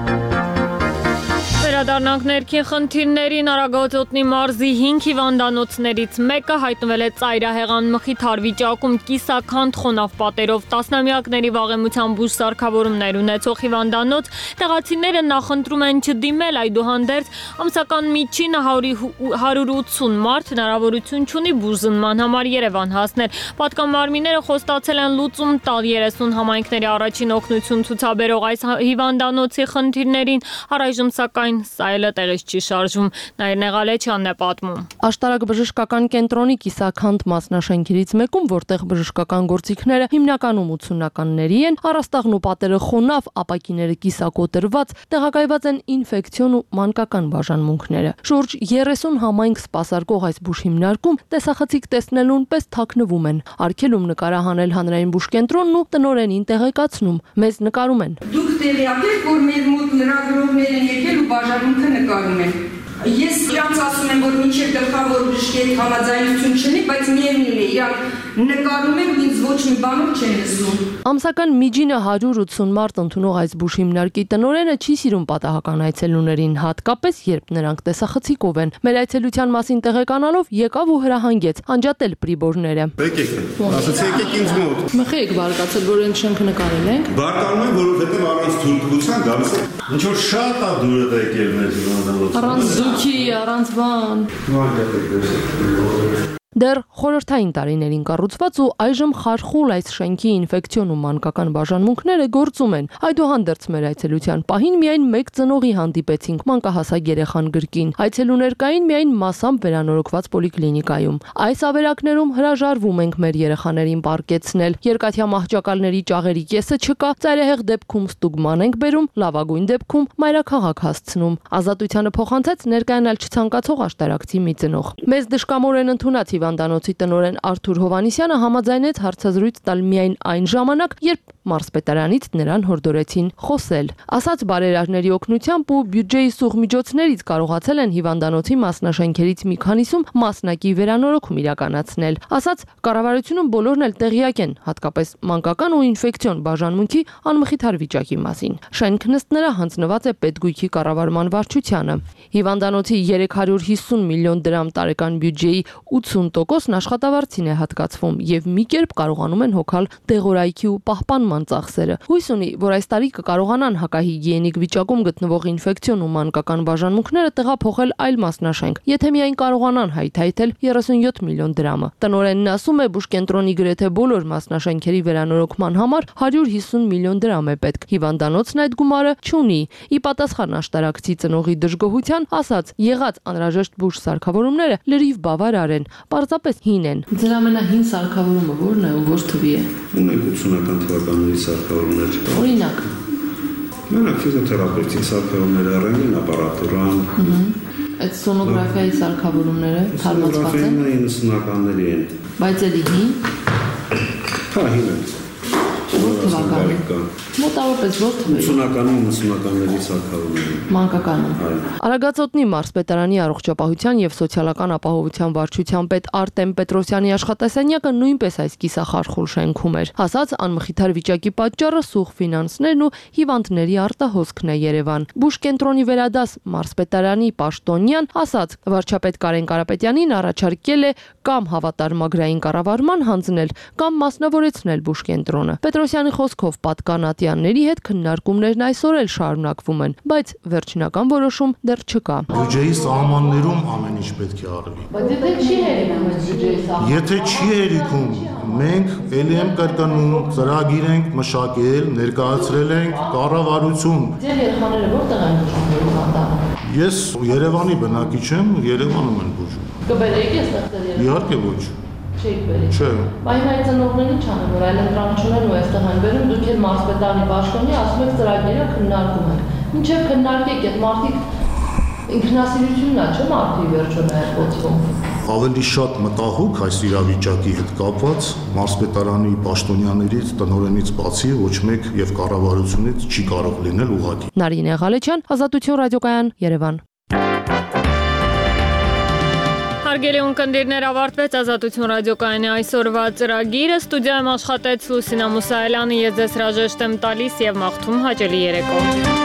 Վերադառնանք ներքին խնդիրներին, Արագածոտնի մարզի հինգ հիվանդանոցներից մեկը հայտնվել է ծայրահեղան մխիթար վիճակում, կիսաքանդ խոնավ պատերով, տասնամյակների վաղեմության բուժ սարքավորումներ ունեցող հիվանդանոց, տեղացիները նախընտրում են չդիմել, այդուհանդերձ ամսական միջինը հարյուր ութսուն մարդ հնարավորություն չունի բուժզնման համար Երևան հասնել։ Պատկանմարմինները խոստացել են լուծում տալ երեսուն համայնքների առաջին օգնություն ցուցաբերող այս հիվանդանոցի խնդիրներին, առայժմ սակայն սա էլ տեղից չի շարժվում, Նաիրնե Ղալեչյանն է պատմում։ Աշտարակ բժշկական կենտրոնի կիսաքանդ մասնաշենքերից մեկում, որտեղ բժշկական գործիքները հիմնականում ութսունականների են, առաստաղն ու պատերը խոնավ, ապակիները կիսակոտրված, տեղակայված են ինֆեկցիոն ու մանկական բաժանմունքները։ Շուրջ երեսուն համայնք սպասարկող այս բուժ հիմնարկում տեսախցիկ տեսնելուն պես թաքնվում են, արգելում նկարահանել հանրային բուժ կենտրոնն ու տնօրենին տեղեկացնում, մեզ նկարում են։ Դուք տեղյակ եք, որ մեր մոտ լրագրողներ են եկել ու բաժանմունքը նկարում են։ Ես իրանց ասում եմ, որ մինչև գլխավոր բժշկի հետ համաձայնություն չունի, բայց միևնույն է, իրանք նկարում են, ինձ ոչ մի բանով չեն լսում։ Ամսական միջինը հարյուր ութսուն մարդ ընդունող այս բուժ հիմնարկի տնօրենը չի սիրում պատահական այցելուներին, հատկապես երբ նրանք տեսախցիկով են։ Մեր այցելության մասին տեղեկանալով եկավ ու հրահանգեց անջատել պրիբորները։ Եկեք, ասացեք եկեք ինձ մոտ։ Մխեք բարկացել, որ այն շենքը նկարել ենք։ Բարկանում եմ, որովհետև առանց թույլտվության գալիս է։ Ինչ որ շատ է դուրը դա եկել մեր հիվանդանոցը։ Առանց դուքի, առանց բան։ Դեռ խորհրդային տարիներին կառուցված ու այժմ խարխուլ այս շենքի ինֆեկցիոն ու մանկական բաժանմունքները գործում են։ Այդուհանդերձ մեր այցելության պահին միայն մեկ ծնողի հանդիպեցինք մանկահասակ երեխան գրկին։ Այցելուներ կային միայն մասամբ վերանորոգված պոլիկլինիկայում։ Այս ավերակներում հրաժարվում ենք մեր երեխաներին պարկեցնել։ Երկաթյա մահճակալների ճաղերի կեսը չկա, ծայրահեղ դեպքում ստուգման ենք բերում, լավագույն դեպքում մայրաքաղաք հասցնում։ Ազատությանը փոխանցեց ներկայանալ չցանկացող աշտարակցի մի ծնող։ Մեզ դժկամորեն ընդունած հիվանդանոցի տնօրեն Արթուր Հովանիսյանը համաձայնեց հարցազրույց տալ միայն այն ժամանակ, երբ մարզպետարանից նրան հորդորեցին խոսել։ Ասած բարերարների օգնությամբ ու բյուջեի սուղ միջոցներից կարողացել են հիվանդանոցի մասնաշենքերից մի քանիսում մասնակի վերանորոգում իրականացնել։ Ասած կառավարությունում բոլորն էլ տեղյակ են, հատկապես մանկական ու ինֆեկցիոն բաժանմունքի անմխիթար վիճակի մասին։ Շենքն ըստ նրա հանձնված է պետգույքի կառավարման վարչությանը։ Հիվանդանոցի երեք հարյուր հիսուն միլիոն դրամ տարեկան բյուջեի ութսուն տոկոսն աշխատավարձին է հատկացվում եւ մի կերպ կարողանում են հոգալ դեղորայքի ու պահպանման ծախսերը։ Հույս ունի, որ այս տարի կկարողանան հակահիգիենիկ վիճակում գտնվող ինֆեկցիոն ու մանկական բաժանմունքները տեղափոխել այլ մասնաշենք, եթե միայն կարողանան հայթայթել երեսունյոթ միլիոն դրամը։ Տնօրենն ասում է, բուժկենտրոնի գրեթե բոլոր մասնաշենքերի վերանորոգման համար հարյուր հիսուն միլիոն դրամ է պետք։ Հիվանդանոցն այդ գումարը չունի։ Ի պատասխան աշտարակցի ծնողի դժգոհության, ասած, եղած անհրաժեշտ բուժ սարքավորումները լրիվ բավարար են, պարզապես հին են։ Ձեր ամենահին սարքավորումը ո՞րն է ու ո՞ր թվի է։ Ունենք ութսունական թվականների սարքավորումներ։ Օրինակ։ Մենակ ֆիզիոթերապևտիկ սարքավորումները, ռենտգեն ապարատուրան։ Այդ սոնոգրաֆիայի սարքավորումները թարմացված են։ Սոնոգրաֆիան իննսունականների են։ Բայց էլի հին։ Հա, հին են։ Ո՞ր թվականի։ Մոտավորապես որ թվերի։ ութսունականում, ութսունականների սարքավորումների։ Մանկականում։ Արագածոտնի մարզպետարանի առողջապահության եւ սոցիալական ապահովության վարչության պետ Արտեմ Պետրոսյանի աշխատասենյակը նույնպես այս կիսախարխուլ շենքում էր։ Հասած անմխիթար վիճակի պատճառը սուղ ֆինանսներն ու հիվանդների արտահոսքն է Երևան։ Բուժ կենտրոնի վերադաս մարզպետարանի պաշտոնյան ասաց, վարչապետ Կարեն Կարապետյանին առաջարկել է կամ հավատարմագրային կառավարման հանձնել, կամ մասնավորեցնել բուժ կենտրոնը։ Պետրոսյանի խոսքով պատկանատյանների հետ քննարկումներն այսօր էլ շարունակվում են, բայց վերջնական որոշում դեռ չկա։ Բյուջեի սահմաններում ամեն ինչ պետք է արվի։ Բայց եթե չի հերիքում այս բյուջեի սահմանը։ Եթե չի հերիքում, մենք ելի եմ կրկնում, ծրագիր ենք մշակել, ներկայացրել ենք կառավարություն։ Ձեր երեխաները որտեղ են բուժում Երևանում։ Ես Երևանի բնակիչ եմ, Երևանում եմ բուժում։ Կբերեիք ես այստեղ Երևան։ Իհարկե ոչ։ Չէիք բերի։ Չէ։ Բայց այդ ծնողներին չանեն, որ այլ ընտրան չունեն ու այստեղ են բերում, դուք էլ մարզպետարանի պաշտոնի ասում եք ծրագիրը քննարկում եք։ Մինչև քննարկեք այդ մարդիկ ինքնասիրությունն է, չէ՞ մարդի վերջո նաև ոցվում։ Ավելի շատ մտահոգ այս իրավիճակի հետ կապված մարզպետարանի պաշտոնյաներից, տնօրենից բացի ոչ մեկ եւ կառավարությունից չի կարող լինել ուղղակի։ Նարինե Ղալեչյան, Ազատություն ռադիոկայան, Երևան։ Հարգելի ունկնդիրներ, ավարտվեց Ազատություն ռադիոկայանի այսօրվա ծրագիրը։ Ստուդիայում աշխատեց Լուսինա Մուսայելյանը, ես ձեզ հրաժեշտ եմ տալիս եւ մաղթում հաճելի երեկո։